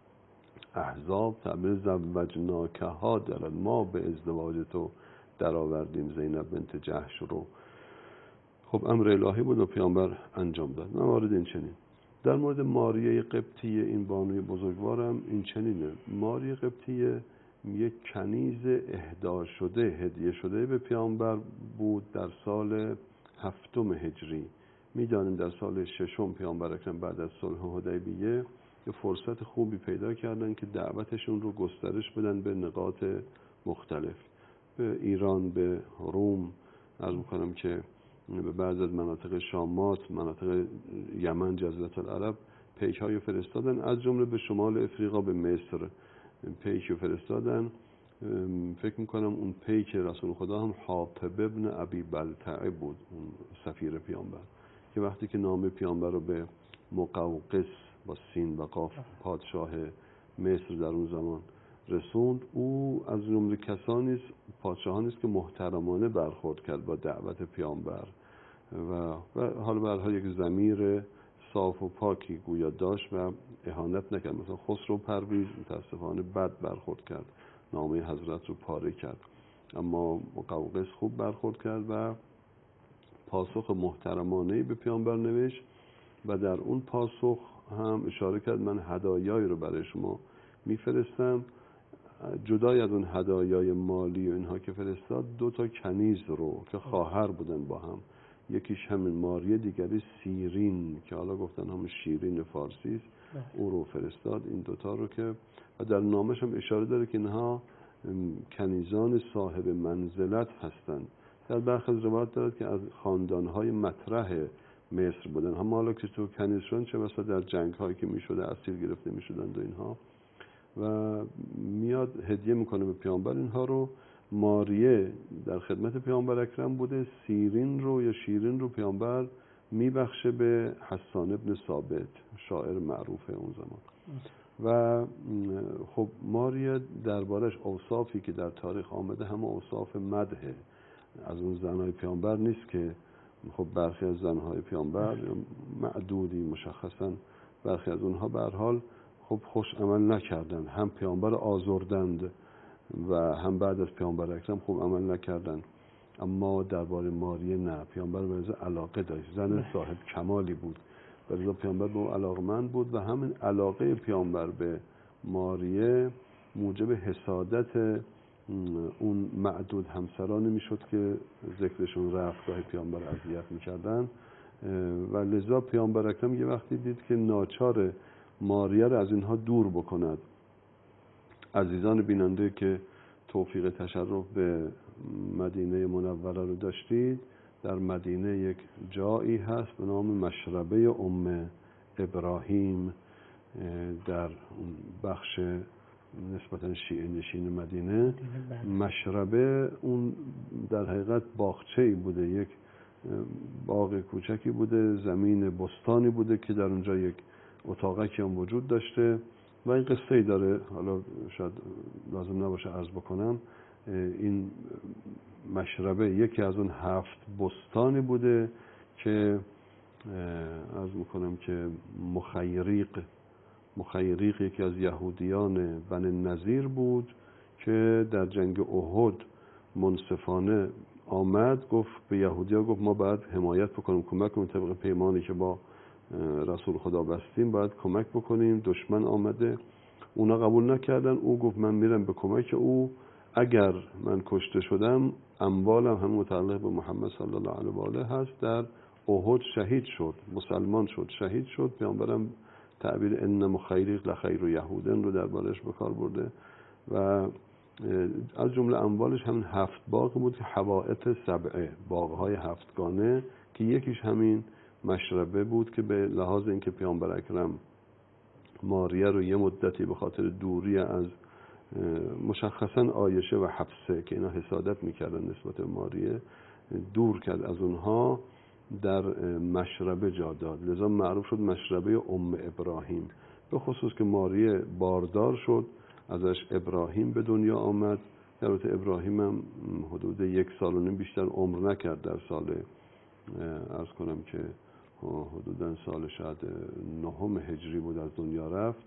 [SPEAKER 2] احزاب تعبیر زوجناکها دارد، ما به ازدواج تو در آوردیم زینب بنت جحش رو. خب امر الهی بود و پیامبر انجام داد. موارد این چنین. در مورد ماریه قبطیه، این بانوی بزرگوارم این چنینه. ماریه قبطیه یک کنیز اهدا شده، هدیه شده به پیامبر بود در سال 7 هجری. میدانیم در سال 6 پیامبر اکرم بعد از صلح حدیبیه یه فرصت خوبی پیدا کردن که دعوتشون رو گسترش بدن به نقاط مختلف، به ایران، به روم، عرض می‌کنم که به بعض از مناطق شامات، مناطق یمن، جزیره العرب پیک‌های فرستادن، از جمله به شمال افریقا به مصر پیک فرستادن. فکر می‌کنم اون پیک رسول خدا هم حاطب ابن ابی بلتعه بود، اون سفیر پیامبر، که وقتی که نامه پیامبر رو به مقوقس با سین و قاف پادشاه مصر در اون زمان رسوند، او از جمله کسانی است، پادشاهانی است که محترمانه برخورد کرد با دعوت پیامبر و حالا به هر حال یک ضمیر صاف و پاکی گویا داشت و اهانت نکرد. مثلا خسرو پرویز متاسفانه بد برخورد کرد، نامه حضرت رو پاره کرد، اما مقوقس خوب برخورد کرد و پاسخ محترمانه‌ای به پیامبر نوشت و در اون پاسخ هم اشاره کرد من هدایایی رو برای شما میفرستم. جدای از اون هدایای مالی و اینها که فرستاد، 2 کنیز رو که خواهر بودن با هم، یکیش همین ماریه، دیگری سیرین که حالا گفتن هم شیرین فارسی است، او رو فرستاد. این 2 رو که و در نامش هم اشاره داره که اینها کنیزان صاحب منزلت هستند. در برخی از روایات دارد که از خاندان‌های مطرح مصر بودن، هم حالا که تو کنیز شدن چه بسا در جنگ‌هایی که می‌شده اسیر گرفته می‌شدند و اینها، و میاد هدیه میکنه به پیامبر اینها رو. ماریه در خدمت پیامبر اکرم بوده، سیرین رو یا شیرین رو پیامبر میبخشه به حسان ابن ثابت، شاعر معروف اون زمان. و خب ماریه دربارش اوصافی که در تاریخ آمده همه اوصاف مدحه، از اون زنهای پیامبر نیست که خب برخی از زنهای پیامبر معدودی مشخصا، برخی از اونها به هر حال خب خوش عمل نکردن، هم پیامبر آزردند و هم بعد از پیامبر اکرم خوب عمل نکردن. اما درباره ماریه نه، پیامبر به از علاقه داشت، زن صاحب کمالی بود، به پیامبر به اون علاقمند بود و همین علاقه پیامبر به ماریه موجب حسادت اون معدود همسرانی میشد که ذکرشون رفت، گاه پیامبر اذیت میکردن و لذا پیامبر اکرم یه وقتی دید که ناچار ماریه رو از اینها دور بکند. عزیزان بیننده که توفیق تشرف به مدینه منوره رو داشتید، در مدینه یک جایی هست به نام مشربه ام ابراهیم، در بخش نسبتا شیعه نشین مدینه. مشربه اون در حقیقت باغچه‌ای بوده، یک باغ کوچکی بوده، زمین بستانی بوده که در اونجا یک اتاقکی هم وجود داشته و این قصه ای داره، حالا شاید لازم نباشه عرض بکنم. این مشربه یکی از اون 7 بستانی بوده که عرض میکنم که مخیریق یکی از یهودیان بنی نظیر بود که در جنگ احد منصفانه آمد، گفت به یهودی‌ها، گفت ما باید حمایت بکنیم، کمک کنیم، طبق پیمانی که با رسول خدا بستیم باید کمک بکنیم. دشمن آمده، اونا قبول نکردن، او گفت من میرم به کمک او، اگر من کشته شدم اموالم هم متعلق به محمد صلی الله علیه و آله هست. در احد شهید شد، مسلمان شد، شهید شد. پیامبرم تعبیر ان مخیریق لخیر یهودن رو دربارش به کار برده و از جمله اموالش همین 7 باغ بود که حوائط 7، باغ‌های 7گانه که یکیش همین مشربه بود که به لحاظ اینکه پیامبر اکرم ماریه رو یه مدتی به خاطر دوری از مشخصا عایشه و حفصه که اینا حسادت میکردن نسبت به ماریه، دور کرد از اونها، در مشربه جا داد. لذا معروف شد مشربه ام ابراهیم، به خصوص که ماریه باردار شد، ازش ابراهیم به دنیا آمد. البته ابراهیم هم حدود 1.5 سال بیشتر عمر نکرد، در سال عرض کنم که حدوداً سال شاید 9 هجری بود از دنیا رفت،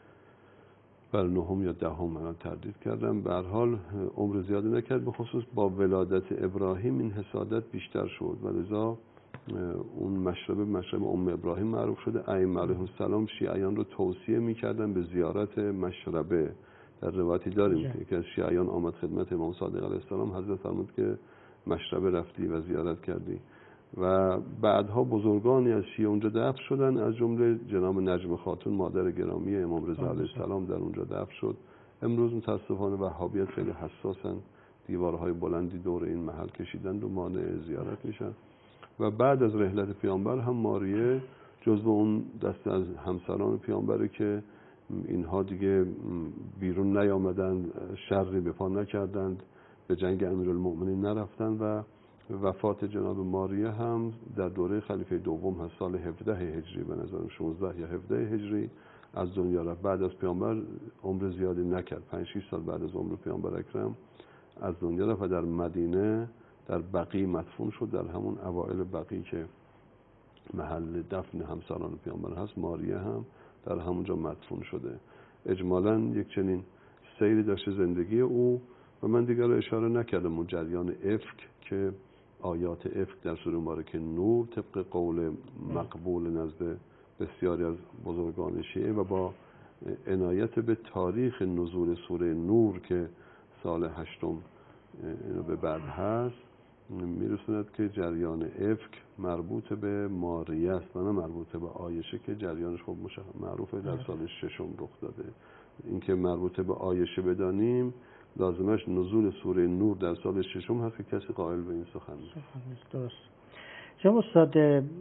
[SPEAKER 2] بر 9 یا 10 من تردید کردم. به هر حال عمر زیادی نکرد، به خصوص با ولادت ابراهیم این حسادت بیشتر شد و لذا اون مشرب ام ابراهیم معروف شده. ائمه علیهم السلام شیعیان رو توصیه میکردن به زیارت مشربه. در روایتی داریم که یکی از شیعیان آمد خدمت امام صادق علیه السلام، حضرت فرمود که مشربه رفتی و زیارت کردی. و بعدها بزرگانی از شیعه اونجا دفن شدن، از جمله جناب نجم خاتون مادر گرامی امام رضا علیه السلام در اونجا دفن شد. امروز متاسفانه وهابیت خیلی حساسن، دیوارهای بلندی دور این محل کشیدن و مانع زیارت میشن. و بعد از رحلت پیامبر هم ماریه جزو اون دسته از همسران پیامبره که اینها دیگه بیرون نیامدند، شری به پا نکردند، به جنگ امیرالمؤمنین نرفتند و وفات جناب ماریه هم در دوره خلیفه دوم هست، سال 17 هجری به نظرم 16 یا 17 هجری از دنیا رفت. بعد از پیامبر عمر زیادی نکرد، 5-6 سال بعد از عمر پیامبر اکرم از دنیا رفت و در مدینه در بقیع مدفون شد. در همون اوائل بقیع که محل دفن همسران پیامبر هست، ماریه هم در همونجا مدفون شده. اجمالاً یک چنین سیری داشته زندگی او. و من دیگر اشاره نکردم اون جریان افک که آیات افک در سوره مبارکه نور طبق قول مقبول نزد بسیاری از بزرگان شیعه و با عنایت به تاریخ نزول سوره نور که سال 8 اینو به بعد هست، میرسوند که جریان افک مربوط به ماریه است و نه مربوط به عایشه که جریانش خب معروفه در سال 6 رخ داده. اینکه مربوط به عایشه بدانیم لازمش نزول سوره نور در سال 6 هست که کسی قائل به این سخن نیست.
[SPEAKER 1] درست. جناب استاد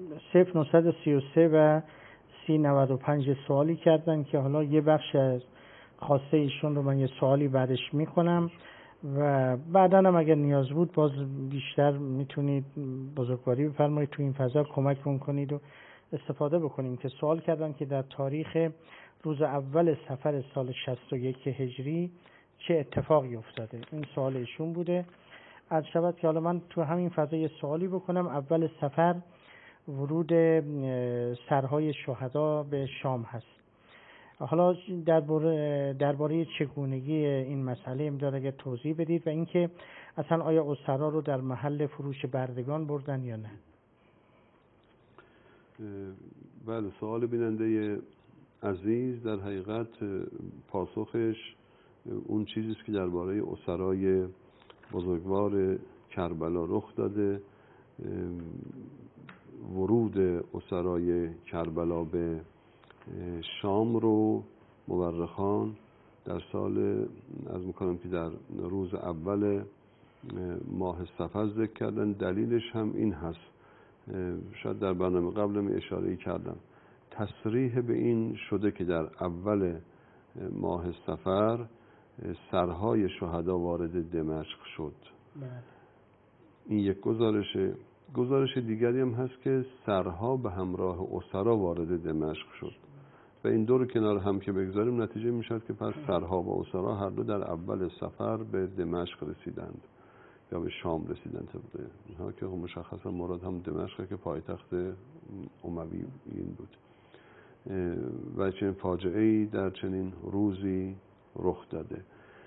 [SPEAKER 1] 0933 و 3095 سوالی کردن که حالا یه بخش از خواسته ایشون رو من یه سوالی بعدش میکنم و بعدا هم اگر نیاز بود باز بیشتر میتونید بزرگواری بفرمایید تو این فضا کمک کنید و استفاده بکنیم. که سوال کردن که در تاریخ روز اول صفر سال 61 هجری چه اتفاقی افتاده. این سوال ایشون بوده. عرض شود که حالا من تو همین فضا یه سوالی بکنم. اول صفر ورود سرهای شهدا به شام هست. حالا درباره چگونگی این مسئله امداد اگر توضیح بدید و اینکه اصلا آیا اسرا رو در محل فروش بردگان بردن یا نه؟
[SPEAKER 2] بله، سوال بیننده عزیز در حقیقت پاسخش اون چیزیست که درباره اسرای بزرگوار کربلا رخ داده. ورود اسرای کربلا به شام رو مورخان در سال از میکنم که در روز اول ماه صفر ذکر کردن. دلیلش هم این هست، شاید در برنامه قبلم اشاره کردم، تصریح به این شده که در اول ماه صفر سرهای شهدا وارد دمشق شد. این یک گزارش دیگری هم هست که سرها به همراه اسرا وارد دمشق شد و این دو رو کنار هم که بگذاریم نتیجه میشد که پس سرها و اسرا هر دو در اول صفر به دمشق رسیدند یا به شام رسیدند. اینها که مشخصا مراد هم دمشق که پایتخت امویین بود و چنین فاجعه‌ای در چنین روزی رخ داده.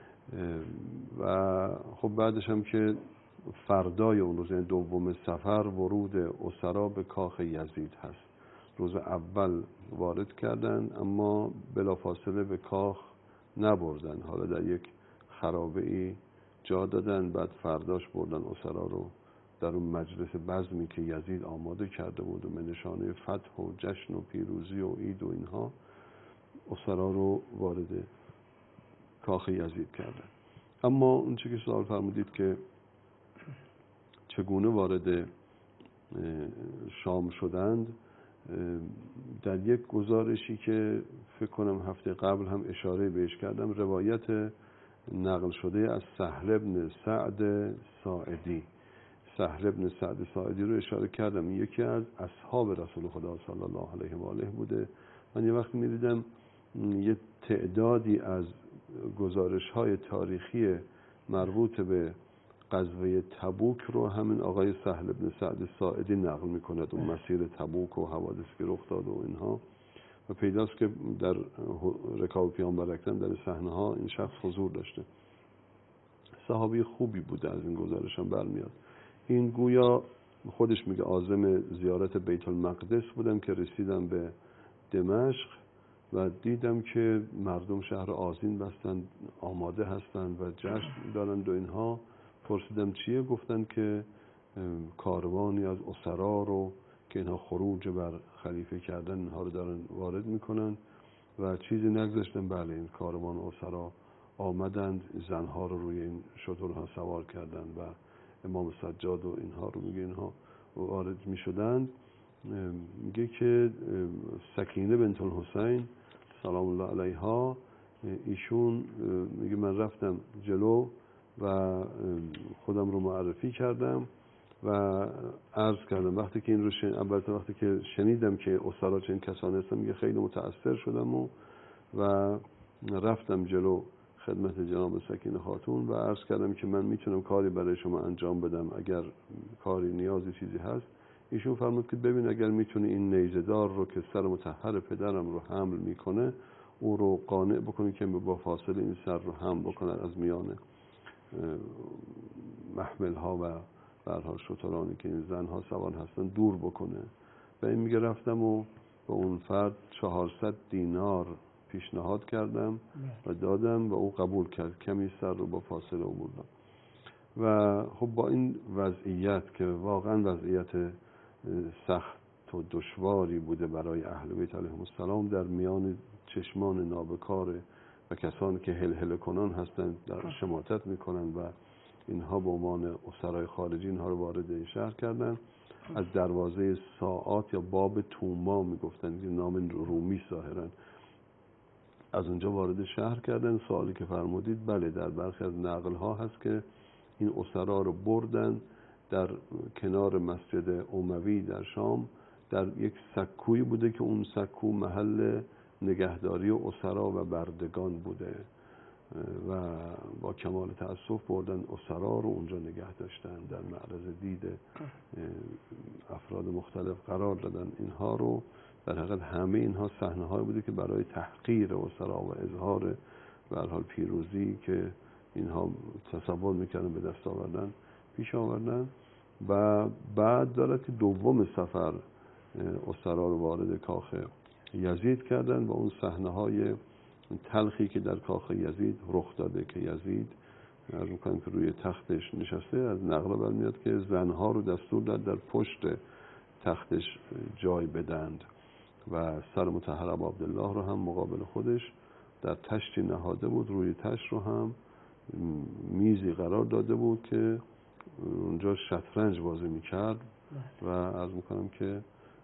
[SPEAKER 2] و خب بعدش هم که فردای اون روز، یعنی دوم صفر، ورود اسرا به کاخ یزید هست. روز اول وارد کردن اما بلافاصله به کاخ نبردن، حالا در یک خرابه‌ای جا دادن، بعد فرداش بردن اسرا رو در اون مجلس بزمی که یزید آماده کرده بود و به نشانه فتح و جشن و پیروزی و عید و اینها اسرا رو وارد کاخ یزید کردن. اما اون چیزی که سوال فرمودید که چگونه وارد شام شدند، در یک گزارشی که فکر کنم هفته قبل هم اشاره بهش کردم، روایت نقل شده از سهل بن سعد ساعدی رو اشاره کردم. یکی از اصحاب رسول خدا صلی الله علیه و آله بوده. من یه وقت می‌دیدم یه تعدادی از گزارش‌های تاریخی مربوط به غزوه تبوک رو همین آقای سهل بن سعد ساعدی نقل می‌کند، اون مسیر تبوک و حوادثی که رخ داد و اینها، و پیداست که در رکاب پیامبر اکرم در صحنه‌ها این شخص حضور داشته. صحابی خوبی بوده، از این گزارش هم برمیاد. این گویا خودش میگه عازم زیارت بیت المقدس بودم که رسیدم به دمشق و دیدم که مردم شهر آذین بستن، آماده هستند و جشن دارند و اینها. پرسیدم چیه؟ گفتن که کاروانی از اسرا رو که اینها خروج بر خلیفه کردن اینها رو دارن وارد میکنن و چیزی نگذاشتن. بله، این کاروان اسرا آمدند، زنها رو روی این شترها سوار کردند و امام سجاد و اینها رو میگه اینها وارد میشدند. میگه که سکینه بنت الحسین سلام الله علیها، ایشون میگه من رفتم جلو و خودم رو معرفی کردم و عرض کردم وقتی که این رو وقتی که شنیدم که اسرا چنین کسانی هستن، میگه خیلی متأثر شدم و رفتم جلو خدمت جناب سکینه خاتون و عرض کردم که من میتونم کاری برای شما انجام بدم اگر کاری نیازی چیزی هست. ایشون فرمود که ببین اگر میتونی این نیزه‌دار رو که سر مطهر پدرم رو حمل میکنه او رو قانع بکنی که با فاصله این سر رو حمل بکنه از میان محمل ها و برها شترانی که این زنها سوار هستن دور بکنه. و این میگه رفتم و به اون فرد 400 دینار پیشنهاد کردم و دادم و او قبول کرد، کمی سر رو با فاصله آوردم. و خب با این وضعیت که واقعا وضعیت سخت و دشواری بوده برای اهل بیت علیهم السلام، در میان چشمان نابکار و کسانی که هلهله کنان هستند در شماتت میکنن و اینها به عنوان اسرای خارجی اینها رو وارد این شهر کردن. از دروازه ساعات یا باب توما میگفتن که نام رومی ظاهرا، از اونجا وارد شهر کردن. سوالی که فرمودید، بله در برخی از نقل ها هست که این اسرا رو بردن در کنار مسجد اموی در شام، در یک سکویی بوده که اون سکو محل نگهداری اسرا و بردگان بوده و با کمال تأسف بردن اسرا رو اونجا نگه داشتن، در معرض دید افراد مختلف قرار دادن اینها رو. در حقیقت همه اینها صحنه‌هایی بوده که برای تحقیر اسرا و اظهار به هر حال پیروزی که اینها تصور میکردن به دست آوردن پیش آوردن. و بعد دارد که دوم سفر اسرا رو وارد کاخ یزید کردن و اون صحنه‌های تلخی که در کاخ یزید رخ داده که یزید از میکنم که روی تختش نشسته، از نقل برمیاد که زنها رو دستور داد در پشت تختش جای بدند و سر مطهر ابا عبدالله رو هم مقابل خودش در تشتی نهاده بود. روی تشت رو هم میزی قرار داده بود که اونجا شطرنج بازی میکرد و عرض میکنم که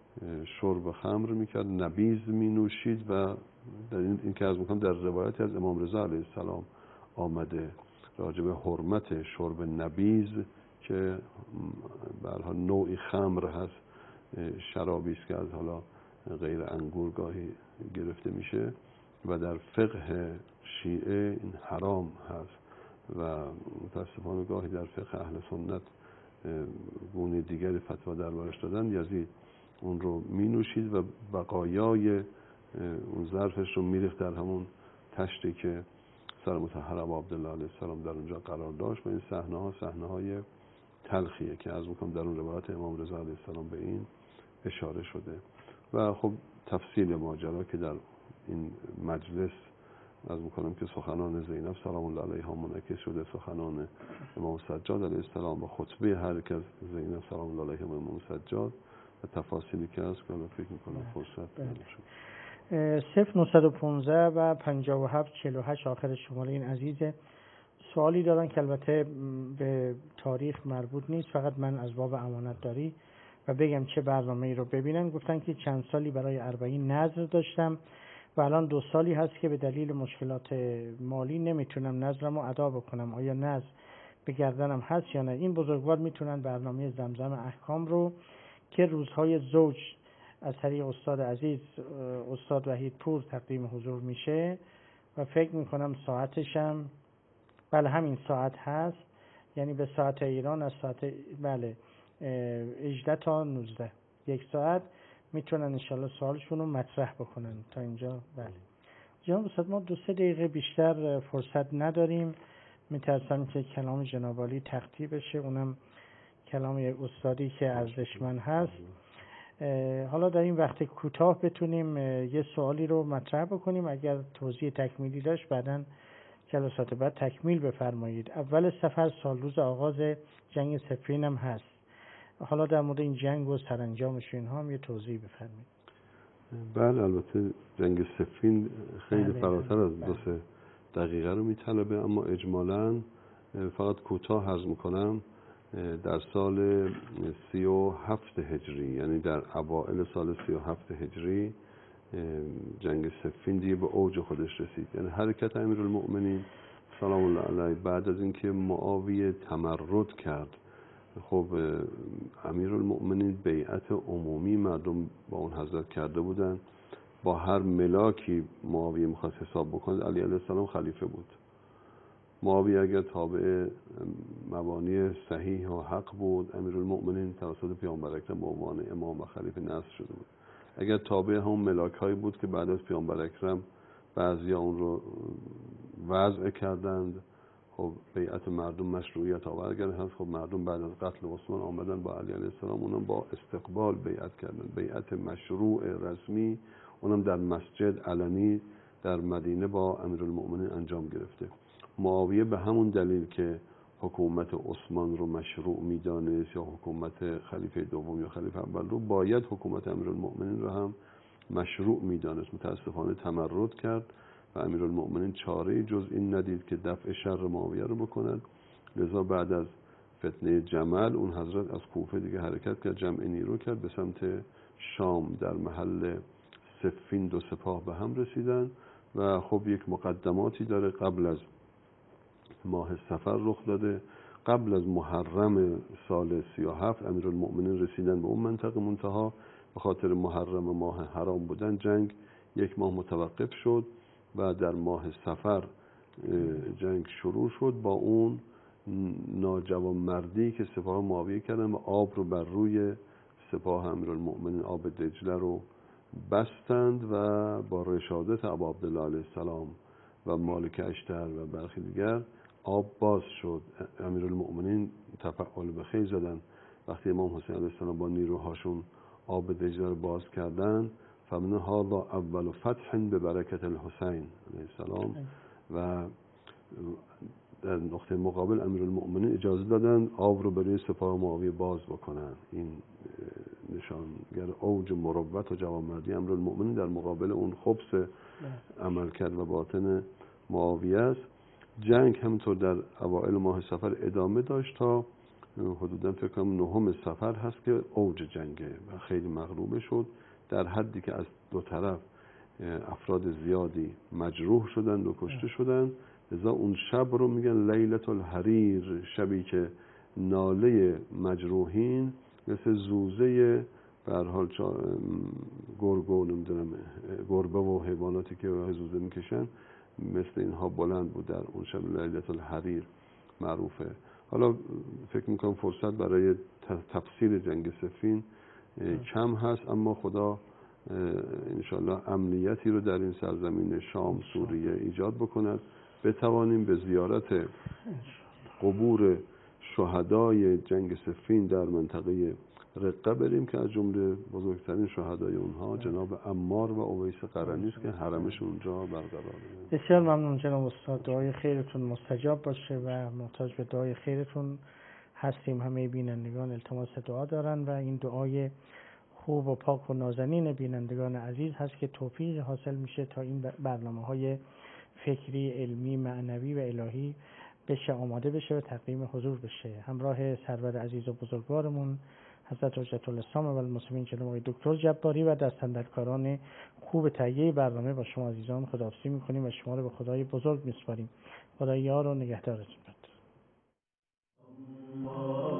[SPEAKER 2] شرب خمر میکرد، نبیذ مینوشید و در این که عرض میکنم در روایتی از امام رضا علیه السلام آمده راجع به حرمت شرب نبیذ که به هر حال نوعی خمر هست، شرابی است که از حالا غیر انگور گاهی گرفته میشه و در فقه شیعه این حرام هست و متاسفانه گاهی در فقه اهل سنت گونه دیگری فتوا دربارش دادن. یزید اون رو می نوشید و بقایای اون ظرفش رو میریخت در همون تشتی که سر مطهر ابا عبدالله علیه السلام در اونجا قرار داشت. و این صحنه های تلخیه که از میکنم در اون روایت امام رضا علیه السلام به این اشاره شده. و خب تفصیل ماجرا که در این مجلس از میکنم که سخنان زینب سلام الله علیها منعکس شده، سخنان امام سجاد علیه السلام و خطبه هر یک از زینب سلام الله علیها و امام سجاد و تفاصیلی که هست که فکر میکنم فرصت
[SPEAKER 1] نمیشه. 0915 و 5748 آخر شماره این عزیز سوالی دارن که البته به تاریخ مربوط نیست، فقط من از باب امانت داری و بگم چه برنامه‌ای رو ببینن. گفتن که چند سالی برای 40 نذر داشتم و الان 2 سالی هست که به دلیل مشکلات مالی نمیتونم نذرم رو ادا بکنم. آیا نذر به گردنم هست یا نه؟ این بزرگوار میتونن برنامه زمزم احکام رو که روزهای زوج از طریق استاد عزیز استاد وحید پور تقدیم حضور میشه و فکر میکنم ساعتشم بله همین ساعت هست، یعنی به ساعت ایران از ساعت 18 تا 19 1 ساعت میتونن انشالله سوالشون رو مطرح بکنن. تا اینجا بله جناب استاد ما 2-3 دقیقه بیشتر فرصت نداریم، میترسم که کلام جناب عالی تقطیع بشه، اونم کلام یک استادی که ارزشمند هست. حالا در این وقت کوتاه بتونیم یه سوالی رو مطرح بکنیم، اگر توضیح تکمیلی داشت بعداً جلسات بعد تکمیل بفرمایید. اول سفر سال روز آغاز جنگ صفین هم هست، حالا در مورد این جنگ و سرانجامش اینها هم یه توضیح بفرمایید.
[SPEAKER 2] بله البته جنگ صفین خیلی فراتر از 2-3 دقیقه رو میطلبه، اما اجمالاً فقط کوتاه عرض میکنم در سال 37 هجری، یعنی در اوائل سال 37 هجری جنگ صفین دیگه به اوج خودش رسید. یعنی حرکت امیرالمؤمنین سلام الله علیه بعد از اینکه معاویه تمرد کرد، خب امیرالمؤمنین بیعت عمومی مردم با اون حضرت کرده بودن، با هر ملاکی معاویه میخواست حساب بکنه علی علیه السلام خلیفه بود. معاویه اگر تابع مبانی صحیح و حق بود، امیرالمؤمنین توسط پیامبر اکرم به عنوان امام و خلیفه نصب شده بود. اگر تابع هم ملاک هایی بود که بعد از پیامبر اکرم بعضیا اون رو وضع کردند، خب بیعت مردم مشروعیت آور. اگر هست خب مردم بعد از قتل عثمان آمدن با علی علیه السلام، اونم با استقبال بیعت کردن، بیعت مشروع رسمی، اونم در مسجد علنی در مدینه با امیرالمؤمنین انجام گرفته. معاویه به همون دلیل که حکومت عثمان رو مشروع میدانست یا حکومت خلیفه دوم یا خلیفه اول رو، باید حکومت امیرالمؤمنین رو هم مشروع میدانست. متاسفانه تمرد کرد و امیرالمؤمنین چاره جز این ندید که دفع شر معاویه رو بکنند. لذا بعد از فتنه جمل اون حضرت از کوفه دیگه حرکت کرد، جمع نیرو کرد به سمت شام. در محل صفین 2 سپاه به هم رسیدن و خب یک مقدماتی داره. قبل از ماه صفر رخ داده، قبل از محرم سال 37 امیرالمؤمنین رسیدن به اون منطقه منتها به خاطر محرم ماه حرام بودن جنگ 1 ماه متوقف شد و در ماه صفر جنگ شروع شد با اون ناجوانمردی که سپاه معاویه کردن و آب رو بر روی سپاه امیرالمؤمنین آب دجله رو بستند و با رشادت ابا عبدالله علیه السلام و مالک اشتر و برخی دیگر آب باز شد. امیرالمؤمنین تفعال به خیر زدن. وقتی امام حسین علیه السلام با نیروهاشون آب دجله رو باز کردن، فمن هذا اول فتح به برکت الحسین علیه السلام، و در نقطه مقابل امیرالمؤمنین اجازه دادن آب رو برای سپاه معاویه باز بکنن. این نشانگر اوج مروت و جوانمردی امیرالمؤمنین در مقابل اون خبث عمل کرد و باطن معاویه است. جنگ همینطور در اوائل ماه صفر ادامه داشت تا حدوداً فکر کنم 9 صفر هست که اوج جنگه و خیلی مغلوبه شد، در حدی که از 2 طرف افراد زیادی مجروح شدند و کشته شدند. لذا اون شب رو میگن لیلة الحریر، شبی که ناله مجروحین مثل زوزه به هر حال گربه و حیواناتی که زوزه میکشن مثل اینها بلند بود در اون شب لیلة الحریر معروفه. حالا فکر میکنم فرصت برای تفصیل جنگ صفین کم هست، اما خدا انشالله امنیتی رو در این سرزمین شام سوریه ایجاد بکند، بتوانیم به زیارت قبور شهدای جنگ صفین در منطقه رقه بریم که از جمله بزرگترین شهدای اونها جناب عمار و اویس قرنی است که حرمش اونجا برقراره.
[SPEAKER 1] بسیار ممنون جناب استاد، دعای خیرتون مستجاب باشه و محتاج به دعای خیرتون هستیم. همه بینندگان التماس دعا دارن و این دعای خوب و پاک و نازنین بینندگان عزیز هست که توفیق حاصل میشه تا این برنامه‌های فکری، علمی، معنوی و الهی بشه، آماده بشه و تقدیم حضور بشه. همراه سرور عزیز و بزرگوارمون حضرت حجت الاسلام و المسلمین جناب آقای دکتر جباری و دستاندرکاران خوب تهیه برنامه با شما عزیزان خداحافظی می‌کنیم و شما رو به خدای بزرگ می‌سپاریم. خدای یار و نگهدارتون باد.